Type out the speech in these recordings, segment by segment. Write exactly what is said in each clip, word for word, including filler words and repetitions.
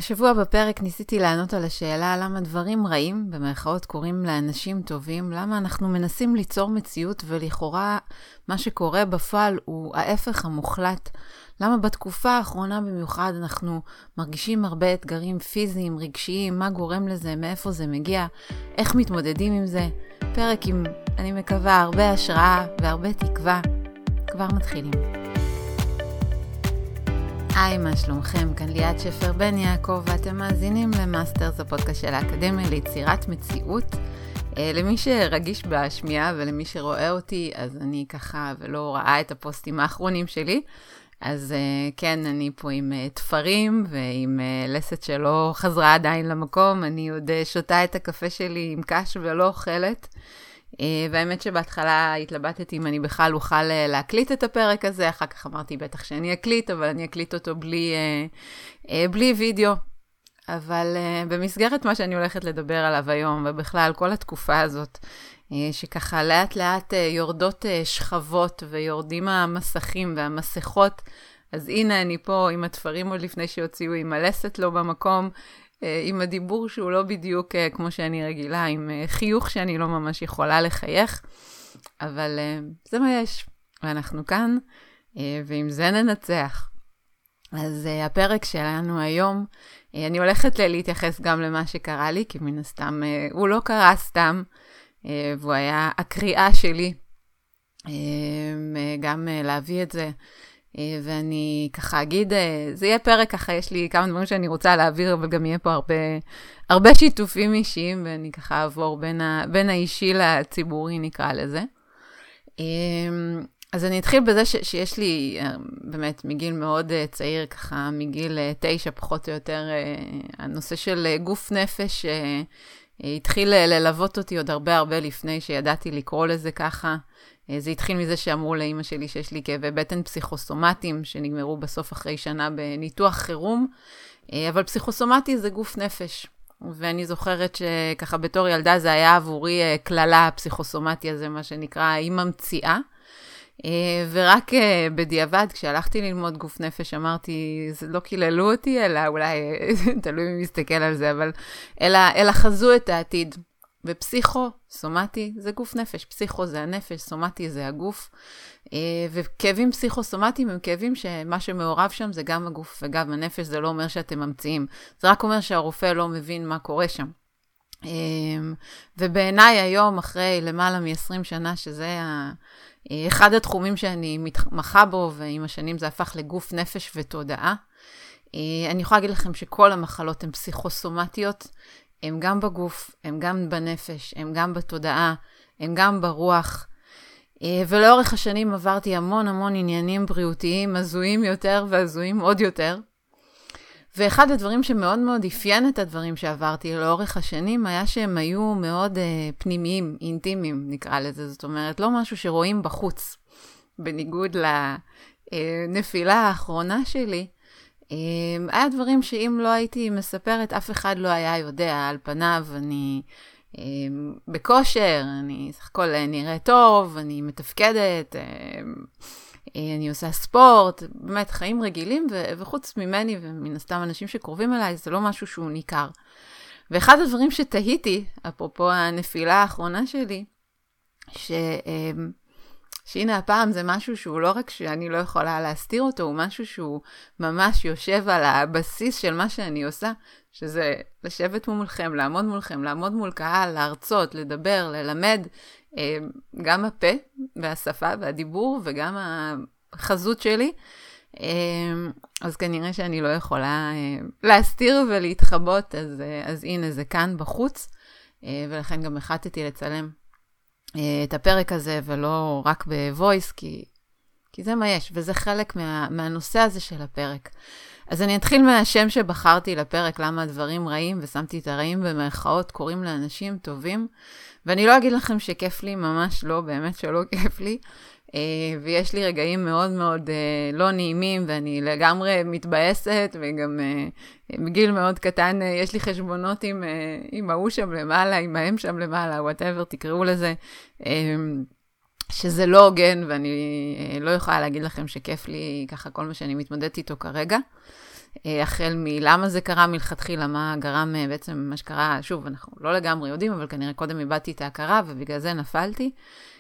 השבוע בפרק ניסיתי לענות על השאלה למה דברים רעים, במרכאות קוראים לאנשים טובים, למה אנחנו מנסים ליצור מציאות ולכאורה מה שקורה בפועל הוא ההפך המוחלט. למה בתקופה האחרונה במיוחד אנחנו מרגישים הרבה אתגרים פיזיים, רגשיים, מה גורם לזה, מאיפה זה מגיע, איך מתמודדים עם זה. פרק עם, אני מקווה, הרבה השראה והרבה תקווה. כבר מתחילים. היי, מה שלומכם? כאן ליאת שפר בן יעקב, ואתם מאזינים למאסטרס, הפודקאסט של האקדמיה ליצירת מציאות. למי שרגיש בשמיעה ולמי שרואה אותי, אז אני ככה ולא ראה את הפוסטים האחרונים שלי. אז כן, אני פה עם תפרים ועם לסת שלא חזרה עדיין למקום. אני עוד שותה את הקפה שלי עם קש ולא אוכלת. והאמת שבהתחלה התלבטתי אם אני בכלל אוכל להקליט את הפרק הזה, אחר כך אמרתי בטח שאני אקליט, אבל אני אקליט אותו בלי, בלי וידאו. אבל במסגרת מה שאני הולכת לדבר עליו היום, ובכלל כל התקופה הזאת, שככה לאט לאט יורדות שכבות ויורדים המסכים והמסכות, אז הנה אני פה עם התפרים עוד לפני שיוציאו, עם הלסת לא במקום, עם הדיבור שהוא לא בדיוק כמו שאני רגילה, עם חיוך שאני לא ממש יכולה לחייך, אבל זה מה יש, ואנחנו כאן, ועם זה ננצח. אז הפרק שלנו היום, אני הולכת להתייחס גם למה שקרה לי, כי מן הסתם הוא לא קרה סתם, והוא היה הקריאה שלי, גם להביא את זה, ואני ככה אגיד, זה יהיה פרק ככה, יש לי כמה דברים שאני רוצה להעביר, אבל גם יהיה פה הרבה, הרבה שיתופים אישיים, ואני ככה אעבור בין, ה, בין האישי לציבורי, נקרא לזה. אז אני אתחיל בזה ש, שיש לי, באמת, מגיל מאוד צעיר, ככה מגיל תשע, פחות או יותר, הנושא של גוף נפש, התחיל ללוות אותי עוד הרבה הרבה לפני שידעתי לקרוא לזה ככה. זה התחיל מזה שאמרו לאמא שלי שיש לי כאבי בטן פסיכוסומטיים, שנגמרו בסוף אחרי שנה בניתוח חירום, אבל פסיכוסומטי זה גוף נפש. ואני זוכרת שככה בתור ילדה זה היה עבורי כללה, הפסיכוסומטי הזה, מה שנקרא, היא ממציאה. ורק בדיעבד, כשהלכתי ללמוד גוף נפש, אמרתי, זה לא קיללו אותי, אלא אולי, תלוי מי מסתכל על זה, אבל אלא, אלא חזו את העתיד. ופסיכו, סומטי, זה גוף נפש. פסיכו זה הנפש, סומטי זה הגוף. וכאבים פסיכוסומטיים הם כאבים שמה שמעורב שם זה גם הגוף וגם הנפש, זה לא אומר שאתם ממציאים. זה רק אומר שהרופא לא מבין מה קורה שם. ובעיניי היום, אחרי למעלה מ-עשרים שנה, שזה אחד התחומים שאני מתמחה בו, ועם השנים זה הפך לגוף נפש ותודעה, אני יכולה להגיד לכם שכל המחלות הן פסיכוסומטיות, הם גם בגוף, הם גם בנפש, הם גם בתודעה, הם גם ברוח. ולאורך השנים עברתי המון המון עניינים בריאותיים, הזויים יותר והזויים עוד יותר. ואחד הדברים שמאוד מאוד אפיין את הדברים שעברתי לאורך השנים, היה שהם היו מאוד uh, פנימיים, אינטימיים נקרא לזה. זאת אומרת, לא משהו שרואים בחוץ. בניגוד לנפילה האחרונה שלי, היה דברים שאם לא הייתי מספרת, אף אחד לא היה יודע. על פניו אני בכושר, אני סך הכל נראה טוב, אני מתפקדת, אני עושה ספורט, באמת חיים רגילים, וחוץ ממני ומן הסתם אנשים שקרובים אליי, זה לא משהו שהוא ניכר. ואחד הדברים שתהיתי, אפרופו הנפילה האחרונה שלי, ש... שהנה הפעם זה משהו שהוא לא רק שאני לא יכולה להסתיר אותו, הוא משהו שהוא ממש יושב על הבסיס של מה שאני עושה, שזה לשבת מולכם, לעמוד מולכם, לעמוד מול קהל, להרצות, לדבר, ללמד, גם הפה והשפה והדיבור וגם החזות שלי. אז כנראה שאני לא יכולה להסתיר ולהתחבות, אז, אז הנה זה כאן בחוץ, ולכן גם החלטתי לצלם את הפרק הזה, ולא רק בוויס, כי, כי זה מה יש, וזה חלק מה, מהנושא הזה של הפרק. אז אני אתחיל מהשם שבחרתי לפרק, למה הדברים רעים, ושמתי את הרעים במרכאות, קוראים לאנשים טובים, ואני לא אגיד לכם שכיף לי, ממש לא, באמת שלא כיף לי, ויש לי רגעים מאוד מאוד לא נעימים, ואני לגמרי מתבאסת, וגם בגיל מאוד קטן יש לי חשבונות עם, עם ההוא שם למעלה, עם ההם שם למעלה, whatever, תקראו לזה, שזה לא הוגן, ואני לא יכולה להגיד לכם שכיף לי ככה כל מה שאני מתמודדת איתו כרגע. החל מלמה זה קרה מלכתחילה, מה גרם בעצם מה שקרה, שוב, אנחנו לא לגמרי יודעים, אבל כנראה קודם איבדתי את ההכרה, ובגלל זה נפלתי.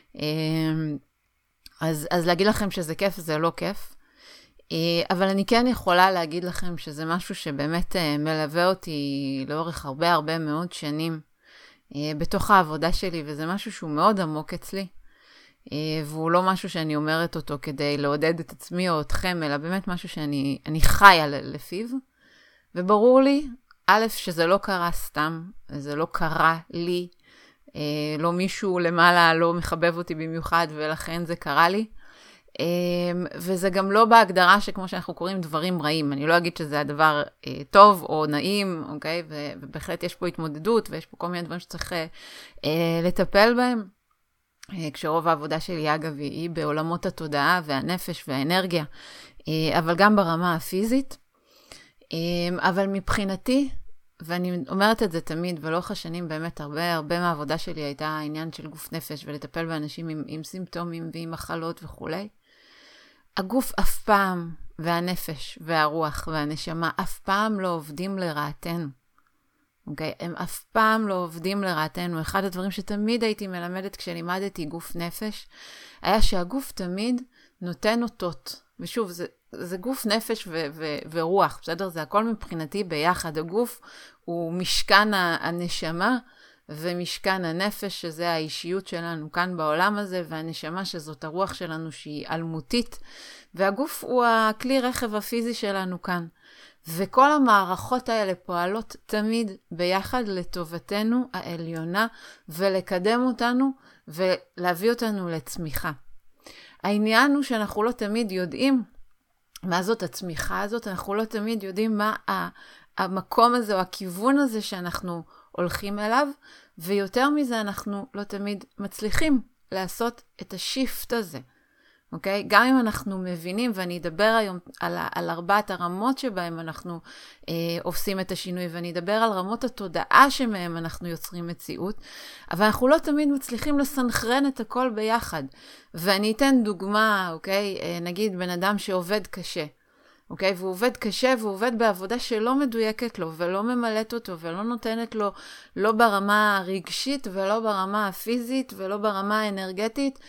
אז, אז להגיד לכם שזה כיף, זה לא כיף. אבל אני כן יכולה להגיד לכם שזה משהו שבאמת מלווה אותי לאורך הרבה הרבה מאוד שנים בתוך העבודה שלי, וזה משהו שהוא מאוד עמוק אצלי, והוא לא משהו שאני אומרת אותו כדי לעודד את עצמי או אתכם, אלא באמת משהו שאני אני חיה לפיו. וברור לי, א', שזה לא קרה סתם, זה לא קרה לי, לא מישהו למעלה לא מחבב אותי במיוחד, ולכן זה קרה לי. וזה גם לא בהגדרה שכמו שאנחנו קוראים דברים רעים. אני לא אגיד שזה הדבר טוב או נעים, אוקיי? ובהחלט יש פה התמודדות, ויש פה כל מיני דברים שצריך לטפל בהם. כשרוב העבודה שלי, אגב, היא בעולמות התודעה והנפש והאנרגיה, אבל גם ברמה הפיזית. אבל מבחינתי, ואני אומרת את זה תמיד, ולאורך השנים באמת הרבה, הרבה מהעבודה שלי הייתה העניין של גוף נפש, ולטפל באנשים עם, עם סימפטומים ועם מחלות וכו'. הגוף אף פעם, והנפש והרוח והנשמה, אף פעם לא עובדים לרעתנו. אוקיי? הם אף פעם לא עובדים לרעתנו. אחד הדברים שתמיד הייתי מלמדת כשלימדתי גוף נפש, היה שהגוף תמיד נותן אותות. ושוב, זה, זה גוף נפש ו- ו- ורוח, בסדר? זה הכל מבחינתי ביחד. הגוף הוא משכן הנשמה ומשכן הנפש, שזה האישיות שלנו כאן בעולם הזה, והנשמה שזאת הרוח שלנו שהיא אלמותית, והגוף הוא הכלי רכב הפיזי שלנו כאן. וכל המערכות האלה פועלות תמיד ביחד לטובתנו העליונה, ולקדם אותנו ולהביא אותנו לצמיחה. העניין הוא שאנחנו לא תמיד יודעים מה זאת הצמיחה הזאת, אנחנו לא תמיד יודעים מה המקום הזה או הכיוון הזה שאנחנו הולכים אליו, ויותר מזה אנחנו לא תמיד מצליחים לעשות את השיפט הזה. אוקיי? גם אם אנחנו מבינים, ואני אדבר היום על, על ארבעת הרמות שבהם אנחנו אה, עושים את השינוי, ואני אדבר על רמות התודעה שמהם אנחנו יוצרים מציאות, אבל אנחנו לא תמיד מצליחים לסנכרן את הכל ביחד. ואני אתן דוגמה, אוקיי? אה, נגיד בן אדם שעובד קשה, אוקיי? והוא עובד קשה, והוא עובד בעבודה שלא מדויקת לו, ולא ממלאת אותו, ולא נותנת לו, לא ברמה הרגשית, ולא ברמה הפיזית, ולא ברמה האנרגטית,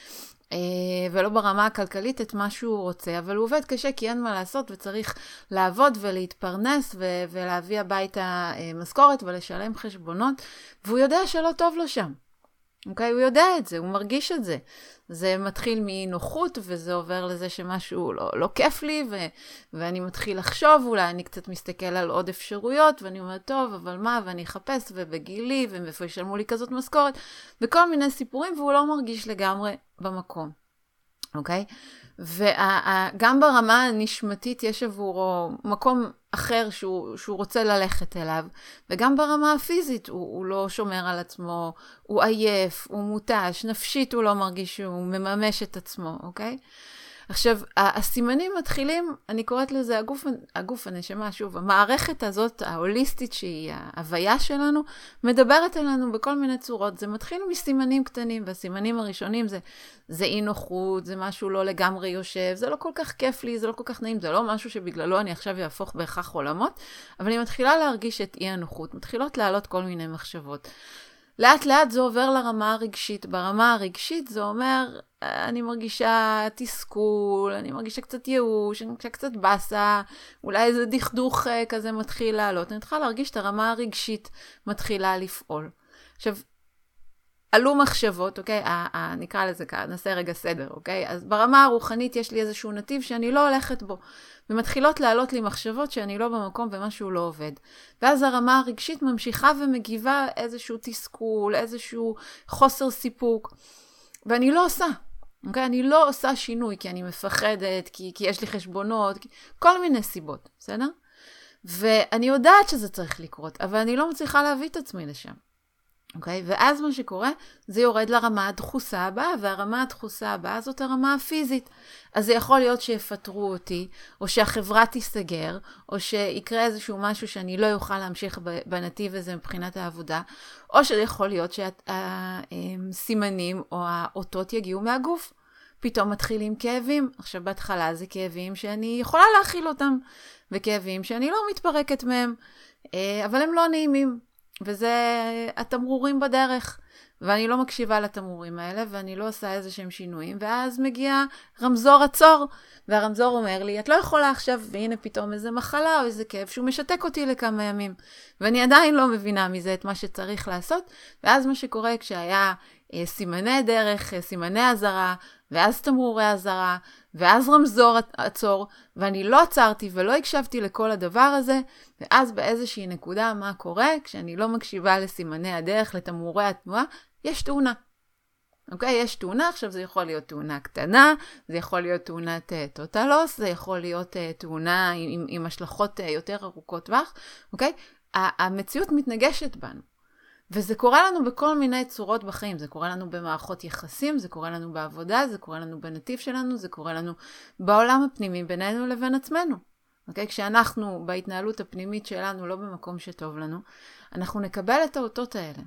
ולא ברמה הכלכלית את מה שהוא רוצה, אבל הוא עובד קשה כי אין מה לעשות וצריך לעבוד ולהתפרנס ו- ולהביא הביתה משכורת ולשלם חשבונות, והוא יודע שלא טוב לו שם. אוקיי? הוא יודע את זה, הוא מרגיש את זה. זה מתחיל מנוחות וזה עובר לזה שמשהו לא, לא כיף לי ו- ואני מתחיל לחשוב, אולי אני קצת מסתכל על עוד אפשרויות ואני אומר, טוב, אבל מה? ואני אחפש ובגילי ואיפה ישלמו לי כזאת משכורת וכל מיני סיפורים, והוא לא מרגיש לגמרי במקום. אוקיי? וגם ברמה הנשמתית יש עבורו מקום אחר שהוא, שהוא רוצה ללכת אליו, וגם ברמה הפיזית הוא, הוא לא שומר על עצמו, הוא עייף, הוא מותש, נפשית הוא לא מרגיש שהוא מממש את עצמו, אוקיי? עכשיו, הסימנים מתחילים, אני קוראת לזה הגוף, הגוף הנשמה, שוב, המערכת הזאת, ההוליסטית שהיא ההוויה שלנו, מדברת אלינו בכל מיני צורות. זה מתחיל מסימנים קטנים, והסימנים הראשונים זה, זה אי נוחות, זה משהו לא לגמרי יושב, זה לא כל כך כיף לי, זה לא כל כך נעים, זה לא משהו שבגללו אני עכשיו יהפוך בהכרח עולמות, אבל אני מתחילה להרגיש את אי הנוחות, מתחילות לעלות כל מיני מחשבות. לאט לאט זה עובר לרמה הרגשית. ברמה הרגשית זה אומר, אני מרגישה תסכול, אני מרגישה קצת ייאוש, אני מרגישה קצת בסה, אולי איזה דכדוך כזה מתחיל לעלות. אני מתחילה להרגיש את הרמה הרגשית מתחילה לפעול. עכשיו, עלו מחשבות, אוקיי? ה- ה- נקרא לזה ככה, נעשה רגע סדר, אוקיי? אז ברמה הרוחנית יש לי איזשהו נתיב שאני לא הולכת בו, ומתחילות לעלות לי מחשבות שאני לא במקום ומשהו לא עובד. ואז הרמה הרגשית ממשיכה ומגיבה איזשהו תסכול, איזשהו חוסר סיפוק, ואני לא עושה, אוקיי? אני לא עושה שינוי, כי אני מפחדת, כי, כי יש לי חשבונות, כי... כל מיני סיבות, בסדר? ואני יודעת שזה צריך לקרות, אבל אני לא מצליחה להביא את עצמי לשם. אוקיי? ואז מה שקורה, זה יורד לרמה הדחוסה הבאה, והרמה הדחוסה הבאה זאת הרמה הפיזית. אז זה יכול להיות שיפטרו אותי, או שהחברה תיסגר, או שיקרה איזשהו משהו שאני לא יוכל להמשיך בנתיב הזה מבחינת העבודה, או שיכול להיות שהסימנים או האותות יגיעו מהגוף. פתאום מתחילים כאבים. עכשיו בהתחלה זה כאבים שאני יכולה להכיל אותם, וכאבים שאני לא מתפרקת מהם, אבל הם לא נעימים, וזה התמרורים בדרך. ואני לא מקשיבה לתמרורים האלה, ואני לא עושה איזה שהם שינויים, ואז מגיע רמזור עצור, והרמזור אומר לי, את לא יכולה עכשיו, והנה פתאום איזה מחלה או איזה כאב, שהוא משתק אותי לכמה ימים, ואני עדיין לא מבינה מזה את מה שצריך לעשות, ואז מה שקורה כשהיה אה, סימני דרך, אה, סימני הזרה, ואז תמרורי הזרה, ואז רמזור עצור, ואני לא עצרתי ולא הקשבתי לכל הדבר הזה, ואז באיזושהי נקודה מה קורה, כשאני לא מקשיבה לסימני הדרך, לתמרורי התנועה, יש תאונה. אוקיי? יש תאונה, עכשיו זה יכול להיות תאונה קטנה, זה יכול להיות תאונת uh, טוטלוס, זה יכול להיות uh, תאונה עם, עם, עם השלכות uh, יותר ארוכות טווח, אוקיי? המציאות מתנגשת בנו. וזה קורה לנו בכל מיני צורות בחיים, זה קורה לנו במערכות יחסים, זה קורה לנו בעבודה, זה קורה לנו בנתיב שלנו, זה קורה לנו בעולם הפנימי בינינו לבין עצמנו. אוקיי? כשאנחנו בהתנהלות הפנימית שלנו לא במקום שטוב לנו, אנחנו נקבל את האותות האלה.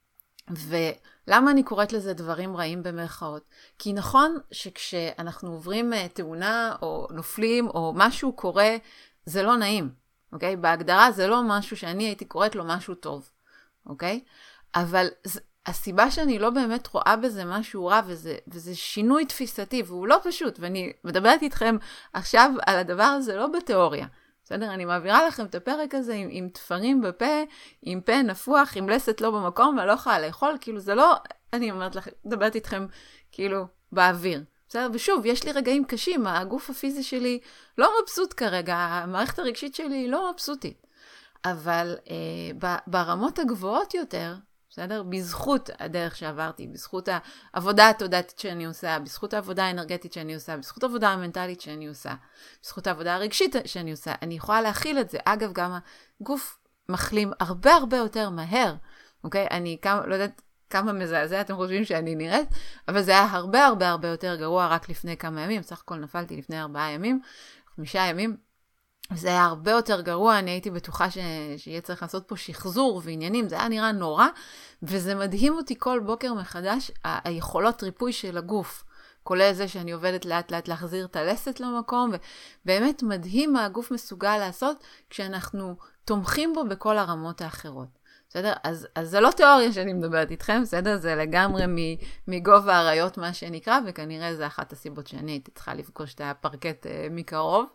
ולמה אני קוראת לזה דברים רעים במרכאות? כי נכון שכשאנחנו עוברים תאונה או נופלים או משהו קורה, זה לא נעים. אוקיי? בהגדרה זה לא משהו שאני הייתי קוראת לו משהו טוב. אוקיי? אבל הסיבה שאני לא באמת רואה בזה משהו רע, וזה, וזה שינוי תפיסתי, והוא לא פשוט, ואני מדברת איתכם עכשיו על הדבר הזה לא בתיאוריה. בסדר? אני מעבירה לכם את הפרק הזה עם, עם תפרים בפה, עם פה נפוח, עם לסת לא במקום, ואני לא יכולה לאכול, כאילו זה לא, אני אומרת לכם, מדברת איתכם כאילו באוויר. בסדר? ושוב, יש לי רגעים קשים, הגוף הפיזי שלי לא מבסוט כרגע, המערכת הרגשית שלי לא מבסוטית. אבל אה, ברמות הגבוהות יותר, בסדר? בזכות הדרך שעברתי, בזכות העבודה התודעתית שאני עושה, בזכות העבודה האנרגטית שאני עושה, בזכות העבודה המנטלית שאני עושה, בזכות העבודה הרגשית שאני עושה, אני יכולה להכיל את זה. אגב, גם הגוף מחלים הרבה הרבה יותר מהר, אוקיי? אני כמה, לא יודעת כמה מזעזע אתם חושבים שאני נראית, אבל זה היה הרבה הרבה הרבה יותר גרוע רק לפני כמה ימים, סך הכל נפלתי לפני ארבעה ימים, חמישה ימים, זה היה הרבה יותר גרוע, אני הייתי בטוחה ש... שיהיה צריך לעשות פה שחזור ועניינים, זה היה נראה נורא, וזה מדהים אותי כל בוקר מחדש, ה... היכולות ריפוי של הגוף, כולל זה שאני עובדת לאט לאט להחזיר את הלסת למקום, ובאמת מדהים מה הגוף מסוגל לעשות, כשאנחנו תומכים בו בכל הרמות האחרות. בסדר? אז, אז זה לא תיאוריה שאני מדברת איתכם, בסדר? זה לגמרי מגובה הריות מה שנקרא, וכנראה זה אחת הסיבות שאני הייתי צריכה לפגוש את הפרקט מקרוב.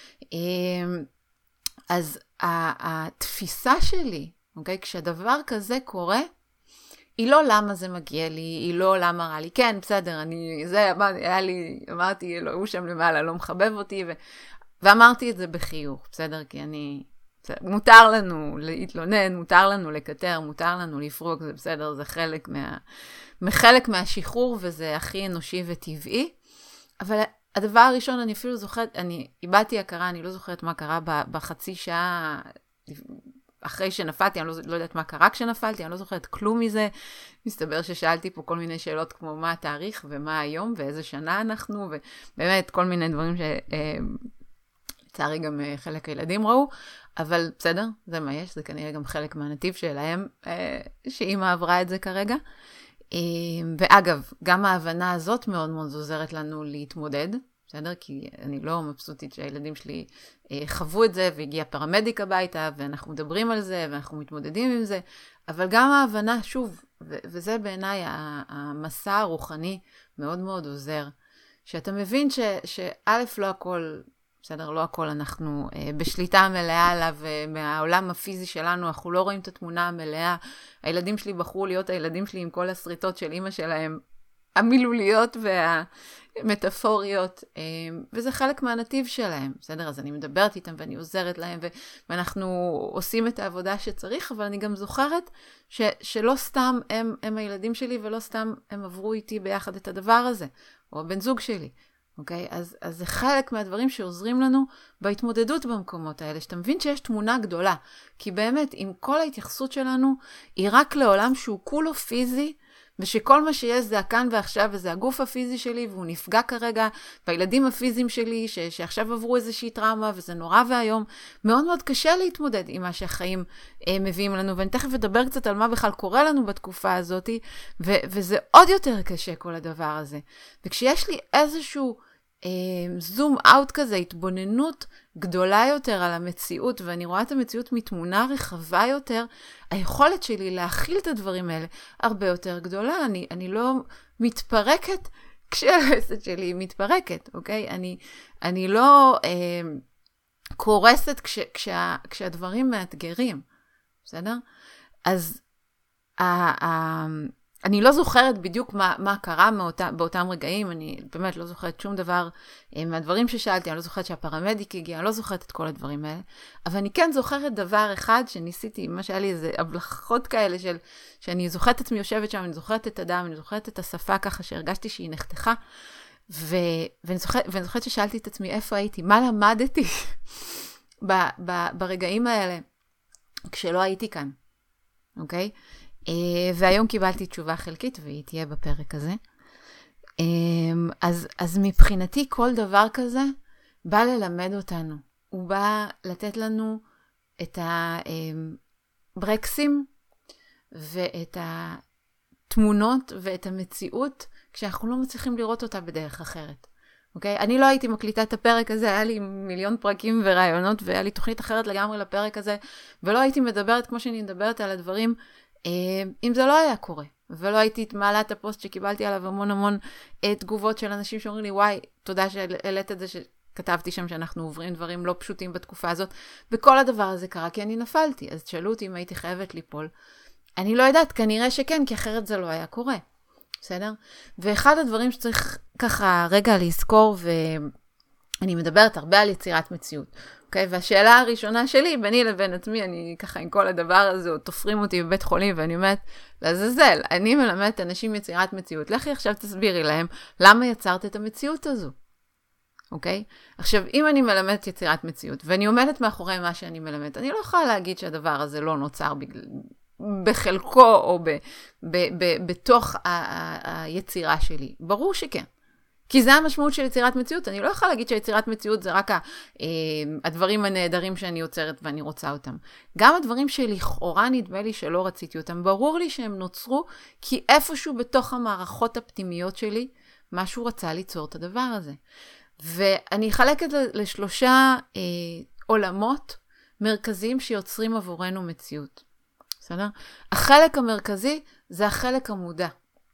אז התפיסה שלי, אוקיי, כשדבר כזה קורה, היא לא למה זה מגיע לי, היא לא למה רע לי. כן, בסדר, אני, זה, היה לי, אמרתי, לא, הוא שם למעלה, לא מחבב אותי, ו, ואמרתי את זה בחיוך, בסדר, כי אני, בסדר, מותר לנו להתלונן, מותר לנו לקטר, מותר לנו לפרוק, זה בסדר, זה חלק מה, מחלק מהשחרור, וזה הכי אנושי וטבעי, אבל הדבר הראשון, אני אפילו זוכרת, אני איבדתי הכרה, אני לא זוכרת מה קרה בחצי שעה אחרי שנפלתי, אני לא, לא יודעת מה קרה כשנפלתי, אני לא זוכרת כלום מזה. מסתבר ששאלתי פה כל מיני שאלות כמו מה התאריך ומה היום ואיזה שנה אנחנו, ובאמת כל מיני דברים שלצערי גם חלק הילדים ראו, אבל בסדר, זה מה יש, זה כנראה גם חלק מהנתיב שלהם, שאמא עברה את זה כרגע. ואגב, גם ההבנה הזאת מאוד מאוד עוזרת לנו להתמודד, בסדר? כי אני לא מבסוטית שהילדים שלי חוו את זה, והגיע פרמדיק הביתה, ואנחנו מדברים על זה, ואנחנו מתמודדים עם זה, אבל גם ההבנה, שוב, ו- וזה בעיניי המסע הרוחני מאוד מאוד עוזר, שאתה מבין ש- שא' לא הכל, בסדר, לא הכל אנחנו אה, בשליטה מלאה עליו, מהעולם הפיזי שלנו, אנחנו לא רואים את התמונה המלאה. הילדים שלי בחרו להיות הילדים שלי עם כל הסריטות של אמא שלהם, המילוליות והמטאפוריות, אה, וזה חלק מהנתיב שלהם, בסדר? אז אני מדברת איתם ואני עוזרת להם, ו- ואנחנו עושים את העבודה שצריך, אבל אני גם זוכרת ש- שלא סתם הם, הם הילדים שלי, ולא סתם הם עברו איתי ביחד את הדבר הזה, או הבן זוג שלי. אוקיי? אז, אז זה חלק מהדברים שעוזרים לנו בהתמודדות במקומות האלה, שאתה מבין שיש תמונה גדולה, כי באמת, עם כל ההתייחסות שלנו, היא רק לעולם שהוא כולו פיזי, ושכל מה שיש זה הכאן ועכשיו, וזה הגוף הפיזי שלי, והוא נפגע כרגע, והילדים הפיזיים שלי, ש- שעכשיו עברו איזושהי טראומה, וזה נורא והיום, מאוד מאוד קשה להתמודד עם מה שהחיים אה, מביאים לנו, ואני תכף אדבר קצת על מה בכלל קורה לנו בתקופה הזאת, ו- וזה עוד יותר קשה כל הדבר הזה. וכשיש לי איזשהו אה, זום אאוט כזה, התבוננות גדולה יותר על המציאות, ואני רואה את המציאות מתמונה רחבה יותר, היכולת שלי להכיל את הדברים האלה הרבה יותר גדולה. אני, אני לא מתפרקת כשהרסת שלי מתפרקת, אוקיי? אני, אני לא אה, קורסת כש, כשה, כשהדברים מאתגרים, בסדר? אז ה, ה, אני לא זוכרת בדיוק מה, מה קרה מאותה, באותם רגעים, אני באמת לא זוכרת שום דבר מהדברים ששאלתי, אני לא זוכרת שהפרמדיק הגיע, אני לא זוכרת את כל הדברים האלה, אבל אני כן זוכרת דבר אחד שניסיתי, מה שהיה לי איזה הבלחות כאלה של, שאני זוכרת את עצמי יושבת שם, אני זוכרת את הדם, אני זוכרת את השפה ככה שהרגשתי שהיא נחתכה, ו, ואני, זוכרת, ואני זוכרת ששאלתי את עצמי איפה הייתי, מה למדתי ב, ב, ברגעים האלה, כשלא הייתי כאן, אוקיי? והיום קיבלתי תשובה חלקית, והיא תהיה בפרק הזה. אז, אז מבחינתי כל דבר כזה בא ללמד אותנו. הוא בא לתת לנו את הברקסים ואת התמונות ואת המציאות, כשאנחנו לא מצליחים לראות אותה בדרך אחרת. אוקיי? אני לא הייתי מקליטה את הפרק הזה, היה לי מיליון פרקים ורעיונות, והיה לי תוכנית אחרת לגמרי לפרק הזה, ולא הייתי מדברת כמו שאני מדברת על הדברים, אם זה לא היה קורה, ולא הייתי מעלה את הפוסט שקיבלתי עליו המון המון תגובות של אנשים שאומרים לי, וואי, תודה שהעלית את זה, שכתבתי שם שאנחנו עוברים דברים לא פשוטים בתקופה הזאת, וכל הדבר הזה קרה כי אני נפלתי, אז תשאלו אותי אם הייתי חייבת ליפול. אני לא יודעת, כנראה שכן, כי אחרת זה לא היה קורה, בסדר? ואחד הדברים שצריך ככה רגע לזכור, ואני מדברת הרבה על יצירת מציאות, אוקיי? והשאלה הראשונה שלי, ביני לבין עצמי, אני ככה עם כל הדבר הזה, עוד תופרים אותי בבית חולים, ואני אומרת, לעזאזל, אני מלמדת אנשים יצירת מציאות. לכי עכשיו תסבירי להם, למה יצרת את המציאות הזו? אוקיי? עכשיו, אם אני מלמדת יצירת מציאות, ואני עומדת מאחורי מה שאני מלמדת, אני לא יכולה להגיד שהדבר הזה לא נוצר בגלל, בחלקו, או ב, ב, ב, בתוך ה, ה, היצירה שלי. ברור שכן. כי זה המשמעות של יצירת מציאות. אני לא יכולה להגיד שיצירת מציאות זה רק הדברים הנהדרים שאני יוצרת ואני רוצה אותם. גם הדברים שלכאורה נדמה לי שלא רציתי אותם, ברור לי שהם נוצרו, כי איפשהו בתוך המערכות הפנימיות שלי, משהו רצה ליצור את הדבר הזה. ואני אחלק את זה לשלושה אה, עולמות מרכזיים שיוצרים עבורנו מציאות. בסדר? החלק המרכזי זה החלק המודע.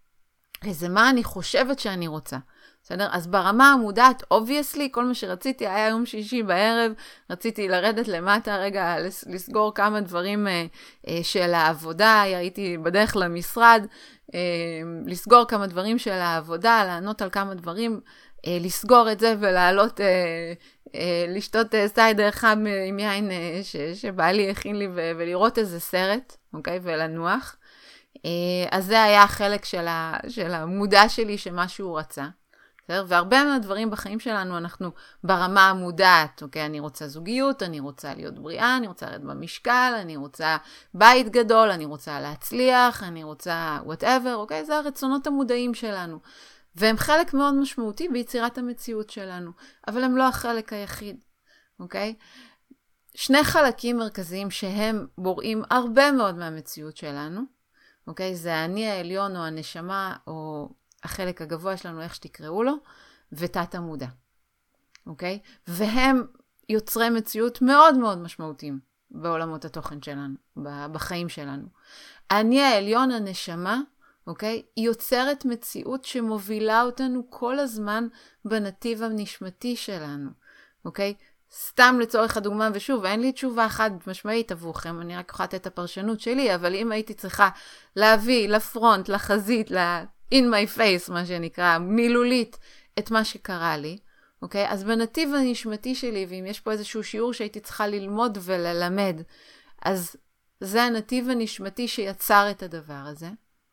זה מה אני חושבת שאני רוצה. בסדר? אז ברמה המודעת, obviously, כל מה שרציתי היה יום שישי בערב, רציתי לרדת למטה, רגע, לסגור כמה דברים אה, אה, של העבודה, הייתי בדרך למשרד, אה, לסגור כמה דברים של העבודה, לענות על כמה דברים, אה, לסגור את זה ולעלות, אה, אה, לשתות אה, סיידר אחד עם יין אה, ש, שבעלי הכין לי ו- ולראות איזה סרט, אוקיי? ולנוח. אה, אז זה היה החלק של, ה- של המודע שלי שמשהו רצה. והרבה מהדברים בחיים שלנו אנחנו ברמה המודעת, אוקיי? אני רוצה זוגיות, אני רוצה להיות בריאה, אני רוצה לרדת במשקל, אני רוצה בית גדול, אני רוצה להצליח, אני רוצה whatever, אוקיי? זה הרצונות המודעים שלנו. והם חלק מאוד משמעותי ביצירת המציאות שלנו, אבל הם לא החלק היחיד, אוקיי? שני חלקים מרכזיים שהם בוראים הרבה מאוד מהמציאות שלנו, אוקיי? זה האני העליון או הנשמה או החלק הגבוה שלנו, איך שתקראו לו, ותת המודע. אוקיי? והם יוצרי מציאות מאוד מאוד משמעותיים בעולמות התוכן שלנו, בחיים שלנו. האני העליון, הנשמה, אוקיי? היא יוצרת מציאות שמובילה אותנו כל הזמן בנתיב הנשמתי שלנו. אוקיי? סתם לצורך הדוגמה, ושוב, אין לי תשובה אחת משמעית עבורכם, אני רק יכולה לתת את הפרשנות שלי, אבל אם הייתי צריכה להביא לפרונט, לחזית, ל- in my face, מה שנקרא, מילולית, את מה שקרה לי, אוקיי? אז בנתיב הנשמתי שלי, ואם יש פה איזשהו שיעור שהייתי צריכה ללמוד וללמד, אז זה הנתיב הנשמתי שיצר את הדבר הזה.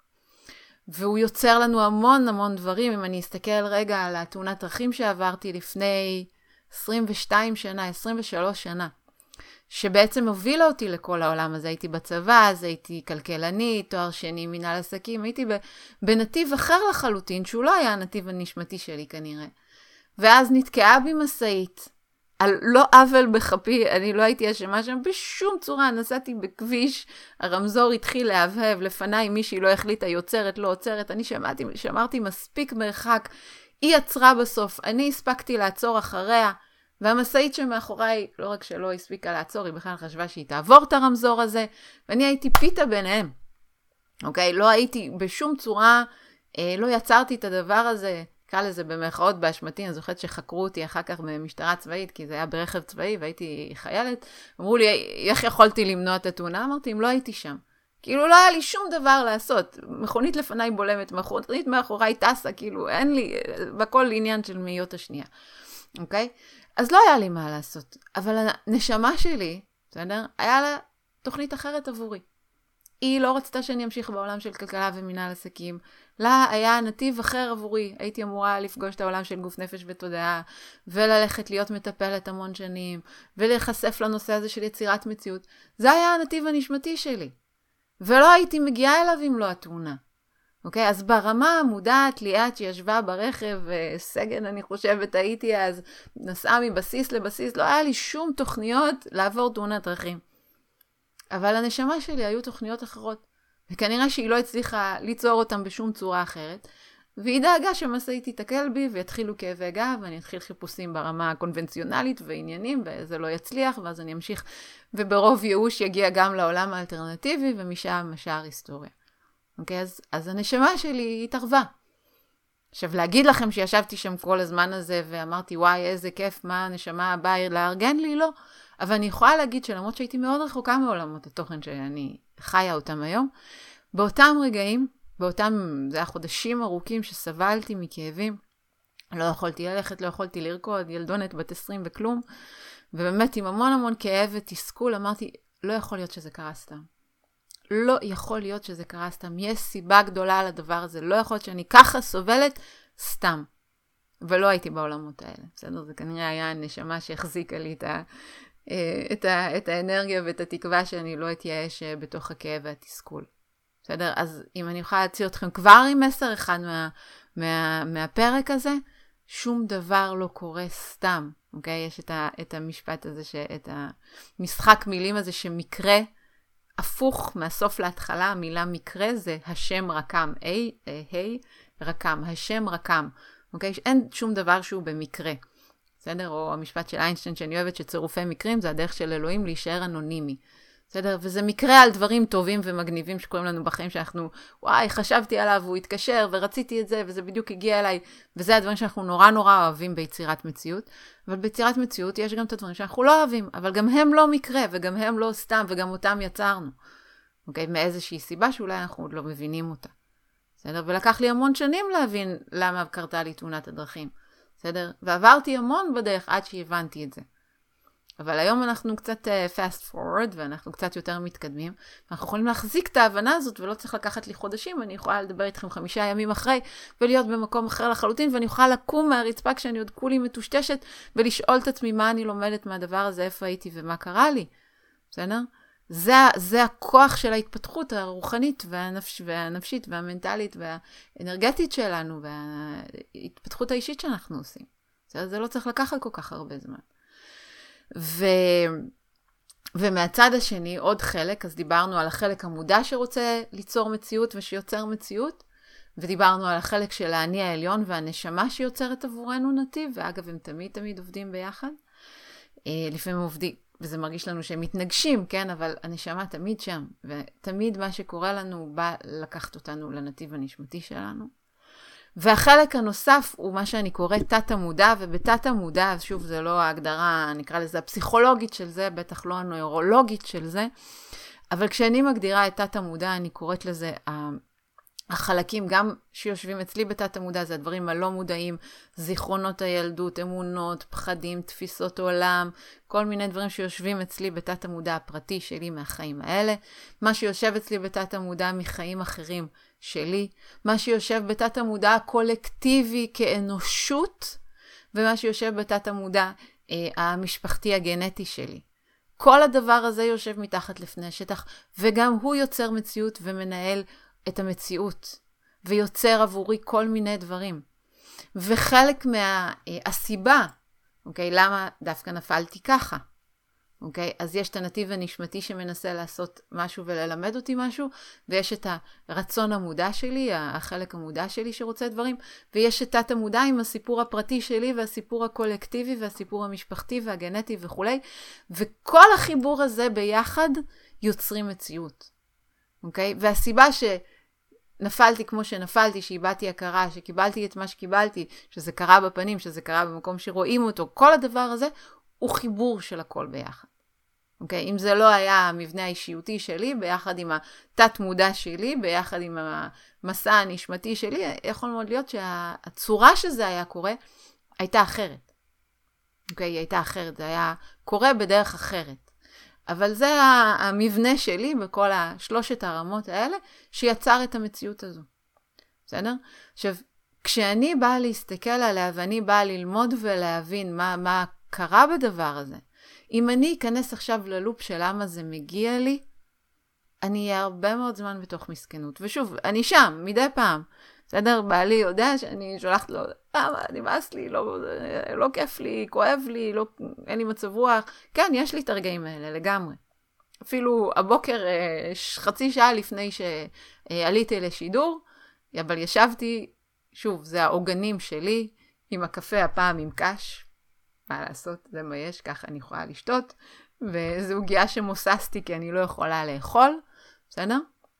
והוא יוצר לנו המון המון דברים. אם אני אסתכל רגע על התאונת דרכים שעברתי לפני עשרים ושתיים שנה, עשרים ושלוש שנה, שבעצם הובילה אותי לכל העולם הזה. הייתי בצבא, אז הייתי כלכלנית, תואר שני מנהל עסקים, הייתי בנתיב אחר לחלוטין, שהוא לא היה הנתיב הנשמתי שלי כנראה. ואז נתקעה בי מסעית, על לא עוול בחפי, אני לא הייתי אשמה שם בשום צורה, נסעתי בכביש, הרמזור התחיל להבהב, לפניי מישהי לא החליטה, יוצרת, לא עוצרת, אני שמעתי, שמרתי מספיק מרחק, היא עצרה בסוף, אני הספקתי לעצור אחריה, והמסעית שמאחוריי, לא רק שלא הספיקה לעצור, היא בכלל חשבה שהיא תעבור את הרמזור הזה, ואני הייתי פיתה ביניהם, אוקיי? לא הייתי בשום צורה, אה, לא יצרתי את הדבר הזה, קרא לזה במרכאות באשמתי, אני זוכרת שחקרו אותי אחר כך במשטרה צבאית, כי זה היה ברכב צבאי והייתי חיילת, אמרו לי, איך יכולתי למנוע את התאונה? אמרתי, אם לא הייתי שם. כאילו לא היה לי שום דבר לעשות, מכונית לפניי בולמת, מכונית מאחוריי טסה, כאילו אין לי, בכל עניין של מאיות השנייה, אוקיי? אז לא היה לי מה לעשות, אבל הנשמה שלי, בסדר? היה לה תוכנית אחרת עבורי. היא לא רצתה שאני אמשיך בעולם של כלכלה ומנהל עסקים. לה היה נתיב אחר עבורי. הייתי אמורה לפגוש את העולם של גוף נפש ותודעה, וללכת להיות מטפלת המון שנים, ולהיחשף לנושא הזה של יצירת מציאות. זה היה הנתיב הנשמתי שלי. ולא הייתי מגיעה אליו אם לא התאונה. אוקיי? אז ברמה המודעת, ליאת שישבה ברכב, סגן אני חושבת, הייתי אז, נסעה מבסיס לבסיס, לא היה לי שום תוכניות לעבור תאונת דרכים. אבל הנשמה שלי היו תוכניות אחרות, וכנראה שהיא לא הצליחה ליצור אותם בשום צורה אחרת, והיא דאגה שמסעית תתקל בי, ויתחילו כאבי גב, ואני אתחיל חיפושים ברמה הקונבנציונלית ועניינים, וזה לא יצליח, ואז אני אמשיך, וברוב ייאוש יגיע גם לעולם האלטרנטיבי, ומשם השאר היסטוריה. אוקיי, אז, אז הנשמה שלי התערבה. עכשיו, להגיד לכם שישבתי שם כל הזמן הזה, ואמרתי, וואי, איזה כיף, מה הנשמה הבאה לארגן לי? לא. אבל אני יכולה להגיד שלמרות שהייתי מאוד רחוקה מעולמות התוכן שאני חיה אותם היום, באותם רגעים, באותם, זה היה חודשים ארוכים שסבלתי מכאבים, לא יכולתי ללכת, לא יכולתי לרקוד, ילדונת בת עשרים וכלום, ובאמת עם המון המון כאב ותסכול, אמרתי, לא יכול להיות שזה קרה סתם. לא יכול להיות שזה קרה סתם. יש סיבה גדולה על הדבר הזה. לא יכול להיות שאני ככה סובלת סתם. ולא הייתי בעולמות האלה. בסדר? זה כנראה היה הנשמה שהחזיקה לי את, ה, את, ה, את האנרגיה ואת התקווה שאני לא אתייאש בתוך הכאב והתסכול. בסדר? אז אם אני יכולה להציע אתכם כבר עם מסר אחד מה, מה, מהפרק הזה, שום דבר לא קורה סתם. אוקיי? יש את, ה, את המשפט הזה, ש, את המשחק מילים הזה שמקרה, הפוך מהסוף להתחלה, המילה מקרה זה השם רקם, היי, היי, רקם, השם רקם, אוקיי? אין שום דבר שהוא במקרה, בסדר? או המשפט של איינשטיין שאני אוהבת שצירופי מקרים, זה הדרך של אלוהים להישאר אנונימי, בסדר? וזה מקרה על דברים טובים ומגניבים שקוראים לנו בחיים שאנחנו, וואי, חשבתי עליו, הוא התקשר ורציתי את זה, וזה בדיוק הגיע אליי, וזה הדברים שאנחנו נורא נורא אוהבים ביצירת מציאות, אבל ביצירת מציאות יש גם את הדברים שאנחנו לא אוהבים, אבל גם הם לא מקרה, וגם הם לא סתם, וגם אותם יצרנו, אוקיי? מאיזושהי סיבה שאולי אנחנו עוד לא מבינים אותה, בסדר? ולקח לי המון שנים להבין למה קרתה לי תאונת הדרכים, בסדר? ועברתי המון בדרך עד שהבנתי את זה. אבל היום אנחנו קצת uh, fast forward, ואנחנו קצת יותר מתקדמים, ואנחנו יכולים להחזיק את ההבנה הזאת, ולא צריך לקחת לי חודשים, אני יכולה לדבר איתכם חמישה ימים אחרי, ולהיות במקום אחר לחלוטין, ואני יכולה לקום מהרצפה כשאני עוד כולי מטושטשת, ולשאול את עצמי מה אני לומדת מהדבר הזה, איפה הייתי ומה קרה לי. בסדר? זה, זה הכוח של ההתפתחות הרוחנית, והנפש, והנפשית, והמנטלית, והאנרגטית שלנו, וההתפתחות האישית שאנחנו עושים. בסדר? זה לא צריך לקחת כל כך הרבה זמן. ו... ומהצד השני עוד חלק, אז דיברנו על החלק המודע שרוצה ליצור מציאות ושיוצר מציאות, ודיברנו על החלק של האני העליון והנשמה שיוצרת עבורנו נתיב, ואגב הם תמיד תמיד עובדים ביחד, לפעמים עובדים, וזה מרגיש לנו שהם מתנגשים, כן, אבל הנשמה תמיד שם, ותמיד מה שקורה לנו בא לקחת אותנו לנתיב הנשמתי שלנו. והחלק הנוסף הוא מה שאני קוראת תת המודע, ובתת המודע, אז שוב זה לא ההגדרה, נקרא לזה הפסיכולוגית של זה, בטח לא הנוירולוגית של זה, אבל כשאני מגדירה את תת המודע, אני קוראת לזה החלקים גם שיושבים אצלי בתת המודע, זה הדברים הלא מודעים, זיכרונות הילדות, אמונות, פחדים, תפיסות עולם, כל מיני דברים שיושבים אצלי בתת המודע הפרטי שלי מהחיים האלה, מה שיושב אצלי בתת המודע מחיים אחרים שלי, מה שיושב בתת המודע הקולקטיבי כאנושות, ומה שיושב בתת המודע אה, המשפחתי הגנטי שלי. כל הדבר הזה יושב מתחת לפני השטח, וגם הוא יוצר מציאות ומנהל את המציאות, ויוצר עבורי כל מיני דברים. וחלק מהסיבה, אוקיי, למה דווקא נפלתי ככה? אוקיי, אז יש את הנתיב הנשמתי שמנסה לעשות משהו וללמד אותי משהו, ויש את הרצון המודע שלי, החלק המודע שלי שרוצה דברים, ויש את תת המודע עם הסיפור הפרטי שלי, והסיפור הקולקטיבי, והסיפור המשפחתי והגנטי וכו'. וכל החיבור הזה ביחד יוצרים מציאות. אוקיי? והסיבה שנפלתי כמו שנפלתי, שאיבדתי הכרה, שקיבלתי את מה שקיבלתי, שזה קרה בפנים, שזה קרה במקום שרואים אותו, כל הדבר הזה הוא חיבור של הכל ביחד. אוקיי? אם זה לא היה המבנה האישיותי שלי, ביחד עם התת מודע שלי, ביחד עם המסע הנשמתי שלי, יכול מאוד להיות שהצורה שזה היה קורה, הייתה אחרת. אוקיי? היא הייתה אחרת, זה היה קורה בדרך אחרת. אבל זה המבנה שלי בכל השלושת הרמות האלה, שיצר את המציאות הזו. בסדר? עכשיו, כשאני באה להסתכל עליה, ואני באה ללמוד ולהבין מה, מה קרה בדבר הזה, אם אני אכנס עכשיו ללופ של למה זה מגיע לי, אני אהיה הרבה מאוד זמן בתוך מסכנות. ושוב, אני שם, מדי פעם. בסדר? בעלי יודע שאני שולחת לו, למה, נמאס לי, לא, לא כיף לי, כואב לי, לא, אין לי מצב רוח. כן, יש לי את הרגעים האלה, לגמרי. אפילו הבוקר, חצי שעה לפני שעליתי לשידור, אבל ישבתי, שוב, זה העוגנים שלי, עם הקפה הפעם עם קש, מה לעשות, זה מה יש, ככה אני יכולה לשתות, וזו הגיעה שמוססתי כי אני לא יכולה לאכול, בסדר?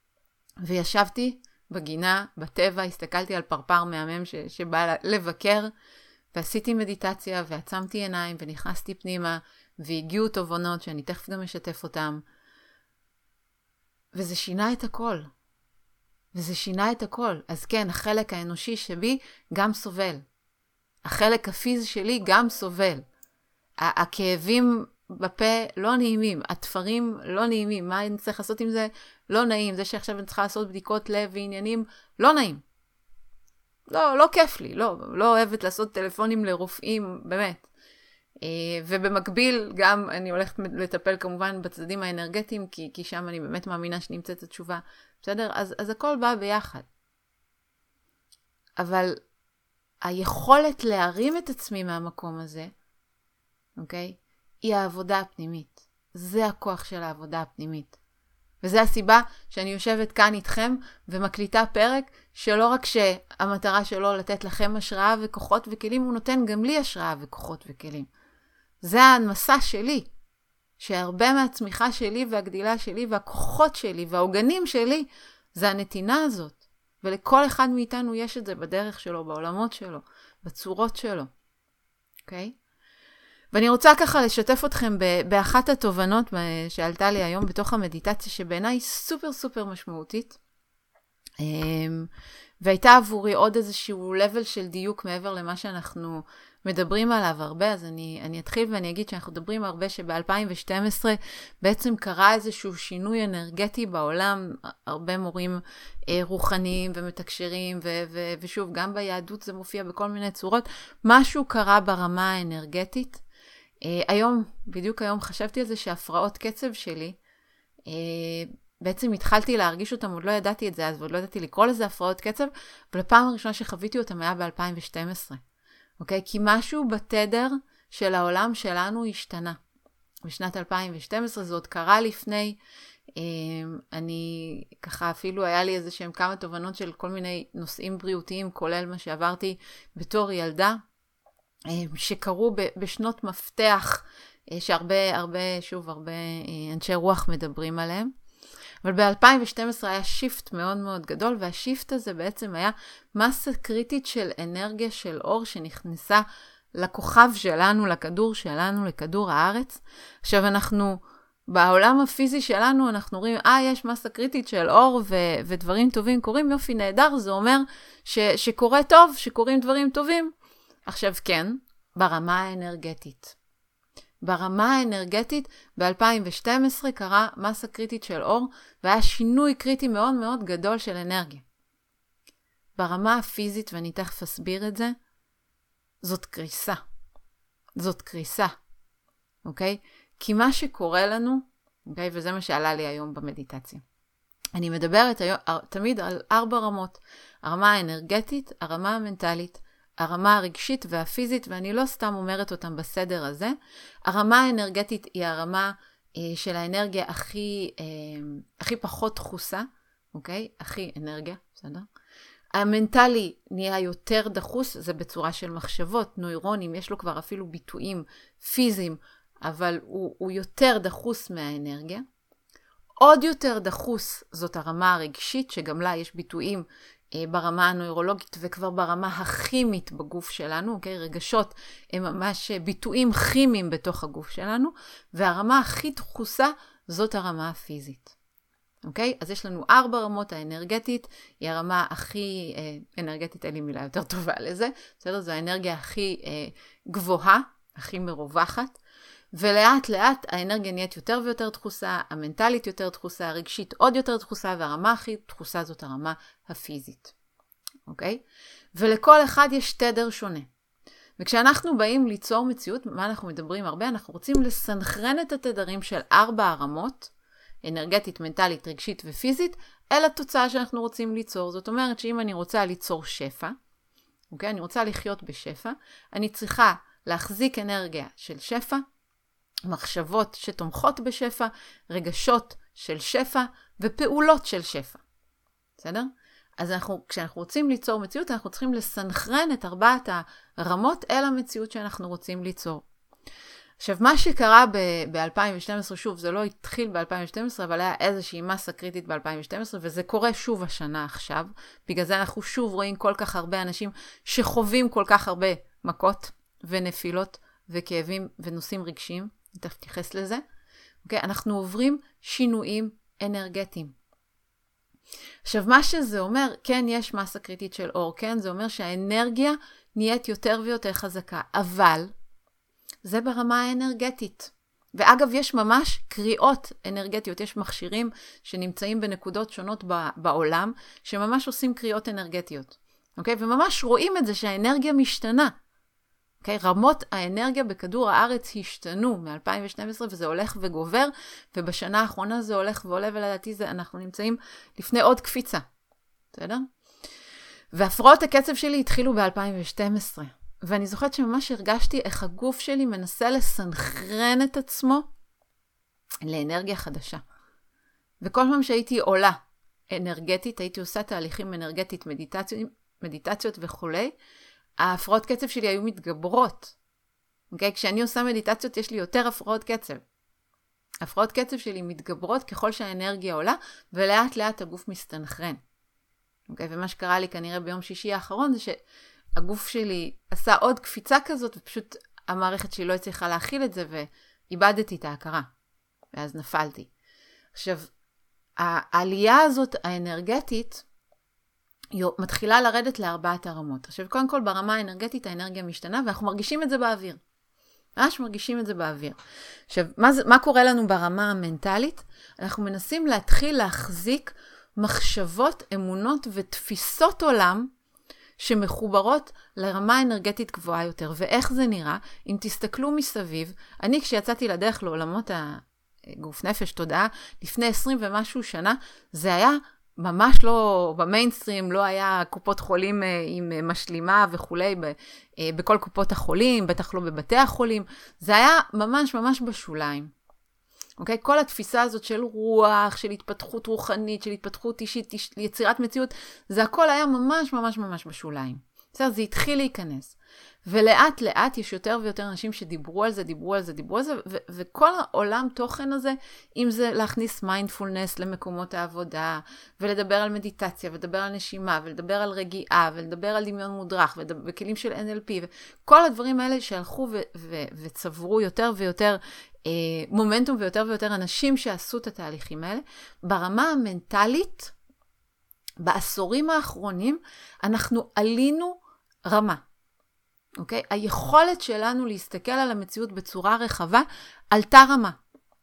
וישבתי בגינה, בטבע, הסתכלתי על פרפר מהמם ש- שבא לבקר, ועשיתי מדיטציה, ועצמתי עיניים, ונכנסתי פנימה, והגיעו תובנות שאני תכף גם אשתף אותם, וזה שינה את הכל. וזה שינה את הכל. אז כן, החלק האנושי שבי גם סובל. החלק הפיזי שלי גם סובל. הכאבים בפה לא נעימים, התפרים לא נעימים, מה אני צריך לעשות עם זה? לא נעים, זה שעכשיו אני צריכה לעשות בדיקות לב ועניינים, לא נעים. לא, לא כיף לי, לא, לא אוהבת לעשות טלפונים לרופאים, באמת. ובמקביל גם אני הולכת לטפל כמובן בצדדים האנרגטיים, כי, כי שם אני באמת מאמינה שנמצאת התשובה, בסדר? אז, אז הכל בא ביחד. אבל היכולת להרים את עצמי מהמקום הזה, אוקיי? היא העבודה הפנימית. זה הכוח של העבודה הפנימית. וזה הסיבה שאני יושבת כאן איתכם ומקליטה פרק שלא רק שהמטרה שלו לתת לכם השראה וכוחות וכלים, הוא נותן גם לי השראה וכוחות וכלים. זה המסע שלי, שהרבה מהצמיחה שלי והגדילה שלי והכוחות שלי והעוגנים שלי, זה הנתינה הזאת. ולכל אחד מאיתנו יש את זה בדרך שלו, בעולמות שלו, בצורות שלו. אוקיי? ואני רוצה ככה לשתף אתכם באחת התובנות שעלתה לי היום בתוך המדיטציה, שבעיניי סופר סופר משמעותית. והייתה עבורי עוד איזשהו level של דיוק מעבר למה שאנחנו מדברים עליו הרבה, אז אני, אני אתחיל ואני אגיד שאנחנו מדברים הרבה שב-אלפיים ושתים עשרה בעצם קרה איזשהו שינוי אנרגטי בעולם, הרבה מורים אה, רוחניים ומתקשרים, ו- ו- ושוב, גם ביהדות זה מופיע בכל מיני צורות, משהו קרה ברמה האנרגטית. אה, היום, בדיוק היום חשבתי על זה שהפרעות קצב שלי, אה, בעצם התחלתי להרגיש אותם, עוד לא ידעתי את זה אז, ועוד לא ידעתי לקרוא לזה הפרעות קצב, אבל הפעם הראשונה שחוויתי אותם היה ב-אלפיים ושתים עשרה. אוקיי? כי משהו בתדר של העולם שלנו השתנה. בשנת אלפיים ושתים עשרה זה עוד קרה לפני, אני ככה אפילו היה לי איזה שהם כמה תובנות של כל מיני נושאים בריאותיים, כולל מה שעברתי בתור ילדה, שקרו בשנות מפתח, שהרבה, הרבה, שוב, הרבה אנשי רוח מדברים עליהם. אבל ב-אלפיים ושתים עשרה היה שיפט מאוד מאוד גדול, והשיפט הזה בעצם היה מסה קריטית של אנרגיה של אור שנכנסה לכוכב שלנו, לכדור שלנו, לכדור הארץ. עכשיו אנחנו, בעולם הפיזי שלנו, אנחנו רואים, אה, יש מסה קריטית של אור ו- ודברים טובים קורים, יופי נהדר, זה אומר ש- שקורה טוב, שקורים דברים טובים. עכשיו כן, ברמה האנרגטית. ברמה האנרגטית ב-אלפיים ושתים עשרה קרה מסה קריטית של אור, והיה שינוי קריטי מאוד מאוד גדול של אנרגיה. ברמה הפיזית, ואני תכף אסביר את זה, זאת קריסה. זאת קריסה. אוקיי? כי מה שקורה לנו, אוקיי, וזה מה שעלה לי היום במדיטציה. אני מדברת היום, תמיד על ארבע רמות. הרמה האנרגטית, הרמה המנטלית, הרמה הרגשית והפיזית, ואני לא סתם אומרת אותם בסדר הזה. הרמה האנרגטית היא הרמה אה, של האנרגיה הכי, אה, הכי פחות דחוסה, אוקיי? הכי אנרגיה, בסדר? המנטלי נהיה יותר דחוס, זה בצורה של מחשבות, נוירונים, יש לו כבר אפילו ביטויים פיזיים, אבל הוא, הוא יותר דחוס מהאנרגיה. עוד יותר דחוס זאת הרמה הרגשית, שגם לה יש ביטויים אה, ברמה הנוירולוגית וכבר ברמה הכימית בגוף שלנו, אוקיי? רגשות הם ממש ביטויים כימיים בתוך הגוף שלנו, והרמה הכי דחוסה זאת הרמה הפיזית. אוקיי? אז יש לנו ארבע רמות. האנרגטית היא הרמה הכי, אה, אנרגטית אין לי מילה יותר טובה לזה, בסדר? זו האנרגיה הכי אה, גבוהה, הכי מרווחת, ולאט לאט האנרגיה נהיית יותר ויותר דחוסה, המנטלית יותר דחוסה, הרגשית עוד יותר דחוסה, והרמה הכי דחוסה זאת הרמה הפיזית. אוקיי? ולכל אחד יש תדר שונה. וכשאנחנו באים ליצור מציאות, מה אנחנו מדברים הרבה? אנחנו רוצים לסנכרן את התדרים של ארבע הרמות, אנרגטית, מנטלית, רגשית ופיזית, אל התוצאה שאנחנו רוצים ליצור. זאת אומרת שאם אני רוצה ליצור שפע, אוקיי? אני רוצה לחיות בשפע, אני צריכה להחזיק אנרגיה של שפע, מחשבות שתומכות בשפע, רגשות של שפע ופעולות של שפע. בסדר? אז אנחנו, כשאנחנו רוצים ליצור מציאות, אנחנו צריכים לסנכרן את ארבעת הרמות אל המציאות שאנחנו רוצים ליצור. עכשיו, מה שקרה ב-אלפיים ושתים עשרה, שוב, זה לא התחיל ב-אלפיים ושתים עשרה, אבל היה איזושהי מסה קריטית ב-אלפיים ושתים עשרה, וזה קורה שוב השנה עכשיו. בגלל זה אנחנו שוב רואים כל כך הרבה אנשים שחווים כל כך הרבה מכות ונפילות וכאבים ונושאים רגשיים. אני תכף תתייחס לזה. אוקיי? אנחנו עוברים שינויים אנרגטיים. עכשיו, מה שזה אומר, כן, יש מסה קריטית של אור, כן, זה אומר שהאנרגיה נהיית יותר ויותר חזקה, אבל זה ברמה האנרגטית. ואגב, יש ממש קריאות אנרגטיות, יש מכשירים שנמצאים בנקודות שונות בעולם, שממש עושים קריאות אנרגטיות. אוקיי? וממש רואים את זה שהאנרגיה משתנה. אוקיי? רמות האנרגיה בכדור הארץ השתנו מ-אלפיים ושתים עשרה, וזה הולך וגובר, ובשנה האחרונה זה הולך ועולה, ולדעתי זה, אנחנו נמצאים לפני עוד קפיצה. בסדר? והפרעות הקצב שלי התחילו ב-אלפיים ושתים עשרה. ואני זוכרת שממש הרגשתי איך הגוף שלי מנסה לסנכרן את עצמו לאנרגיה חדשה. וכל פעם שהייתי עולה אנרגטית, הייתי עושה תהליכים אנרגטית, מדיטציות, מדיטציות וכולי, ההפרעות קצב שלי היו מתגברות. Okay? כשאני עושה מדיטציות יש לי יותר הפרעות קצב. הפרעות קצב שלי מתגברות ככל שהאנרגיה עולה, ולאט לאט הגוף מסתנכרן. Okay? ומה שקרה לי כנראה ביום שישי האחרון, זה שהגוף שלי עשה עוד קפיצה כזאת, ופשוט המערכת שלי לא הצליחה להכיל את זה, ואיבדתי את ההכרה. ואז נפלתי. עכשיו, העלייה הזאת האנרגטית, היא מתחילה לרדת לארבעת הרמות. עכשיו, קודם כל, ברמה האנרגטית, האנרגיה משתנה, ואנחנו מרגישים את זה באוויר. ממש מרגישים את זה באוויר. עכשיו, מה, זה, מה קורה לנו ברמה המנטלית? אנחנו מנסים להתחיל להחזיק מחשבות, אמונות ותפיסות עולם, שמחוברות לרמה אנרגטית גבוהה יותר. ואיך זה נראה? אם תסתכלו מסביב, אני כשיצאתי לדרך לעולמות הגוף נפש תודעה, לפני עשרים ומשהו שנה, זה היה ממש לא, במיינסטרים לא היה קופות חולים עם משלימה וכולי, בכל קופות החולים, בטח לא בבתי החולים, זה היה ממש ממש בשוליים. אוקיי? כל התפיסה הזאת של רוח, של התפתחות רוחנית, של התפתחות אישית, יצירת מציאות, זה הכל היה ממש ממש ממש בשוליים. בסדר, זה התחיל להיכנס. ולאט לאט יש יותר ויותר אנשים שדיברו על זה, דיברו על זה, דיברו על זה, ו- וכל העולם תוכן הזה, אם זה להכניס מיינדפולנס למקומות העבודה, ולדבר על מדיטציה, ולדבר על נשימה, ולדבר על רגיעה, ולדבר על דמיון מודרך, וכלים של אן אל פי, וכל הדברים האלה שהלכו ו- ו- וצברו יותר ויותר אה, מומנטום, ויותר ויותר אנשים שעשו את התהליכים האלה, ברמה המנטלית, בעשורים האחרונים, אנחנו עלינו רמה. אוקיי? היכולת שלנו להסתכל על המציאות בצורה רחבה עלתה רמה.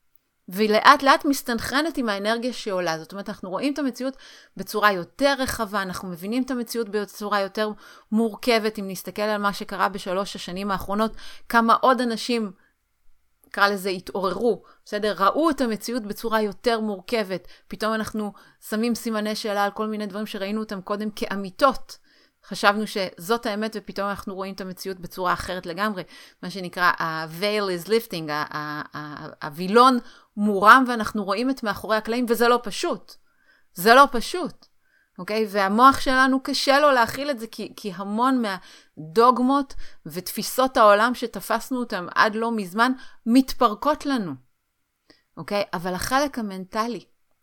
ולאט לאט מסתנכרנת עם האנרגיה שעולה. זאת אומרת, אנחנו רואים את המציאות בצורה יותר רחבה, אנחנו מבינים את המציאות בצורה יותר מורכבת, אם נסתכל על מה שקרה בשלוש השנים האחרונות, כמה עוד אנשים נקרא לזה התעוררו, בסדר? ראו את המציאות בצורה יותר מורכבת. פתאום אנחנו שמים סימני שאלה על כל מיני דברים שראינו אותם קודם כאמיתות. חשבנו שזאת האמת, ופתאום אנחנו רואים את המציאות בצורה אחרת לגמרי. מה שנקרא, ה-veil is lifting, הווילון מורם, ואנחנו רואים את מאחורי הקלעים, וזה לא פשוט. זה לא פשוט. אוקיי? והמוח שלנו קשה לו להכיל את זה, כי, כי המון מהדוגמות ותפיסות העולם שתפסנו אותם עד לא מזמן, מתפרקות לנו. אוקיי? אבל החלק המנטלי,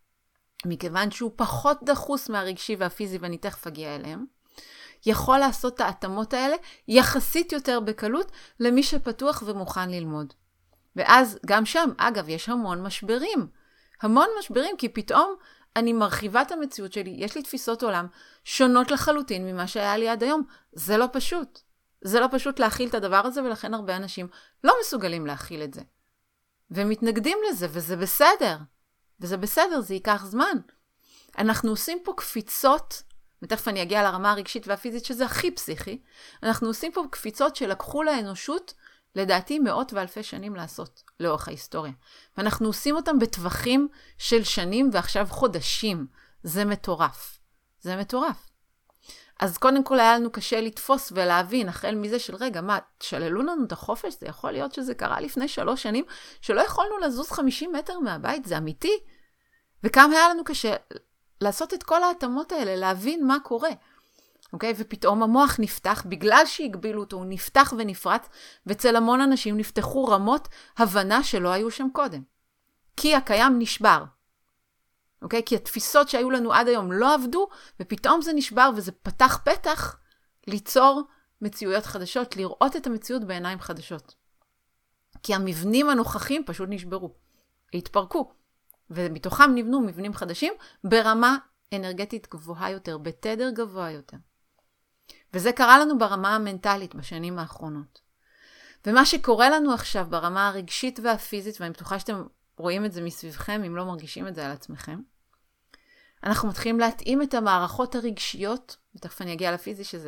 מכיוון שהוא פחות דחוס מהרגשי והפיזי, ואני תכף אגיע אליהם, יכול לעשות את ההתאמות האלה יחסית יותר בקלות למי שפתוח ומוכן ללמוד. ואז גם שם, אגב, יש המון משברים. המון משברים, כי פתאום אני מרחיבה את המציאות שלי, יש לי תפיסות עולם שונות לחלוטין ממה שהיה לי עד היום. זה לא פשוט. זה לא פשוט להכיל את הדבר הזה, ולכן הרבה אנשים לא מסוגלים להכיל את זה. ומתנגדים לזה, וזה בסדר. וזה בסדר, זה ייקח זמן. אנחנו עושים פה קפיצות, ותכף אני אגיע לרמה הרגשית והפיזית, שזה הכי פסיכי. אנחנו עושים פה קפיצות שלקחו לאנושות, לדעתי מאות ואלפי שנים לעשות, לאורך ההיסטוריה. ואנחנו עושים אותם בטווחים של שנים, ועכשיו חודשים. זה מטורף. זה מטורף. אז קודם כל היה לנו קשה לתפוס ולהבין, החל מזה של רגע, מה, תשללו לנו את החופש? זה יכול להיות שזה קרה לפני שלוש שנים, שלא יכולנו לזוז חמישים מטר מהבית, זה אמיתי. וכמה היה לנו קשה לעשות את כל ההתאמות האלה, להבין מה קורה. אוקיי? ופתאום המוח נפתח, בגלל שהגבילו אותו, הוא נפתח ונפרץ, ואצל המון אנשים נפתחו רמות הבנה שלא היו שם קודם. כי הקיים נשבר. אוקיי? כי התפיסות שהיו לנו עד היום לא עבדו, ופתאום זה נשבר, וזה פתח פתח ליצור מציאויות חדשות, לראות את המציאות בעיניים חדשות. כי המבנים הנוכחים פשוט נשברו, התפרקו, ומתוכם נבנו מבנים חדשים ברמה אנרגטית גבוהה יותר, בתדר גבוה יותר. וזה קרה לנו ברמה המנטלית בשנים האחרונות. ומה שקורה לנו עכשיו ברמה הרגשית והפיזית, ואני בטוחה שאתם רואים את זה מסביבכם, אם לא מרגישים את זה על עצמכם, אנחנו מתחילים להתאים את המערכות הרגשיות, ותכף אני אגיע לפיזי שזה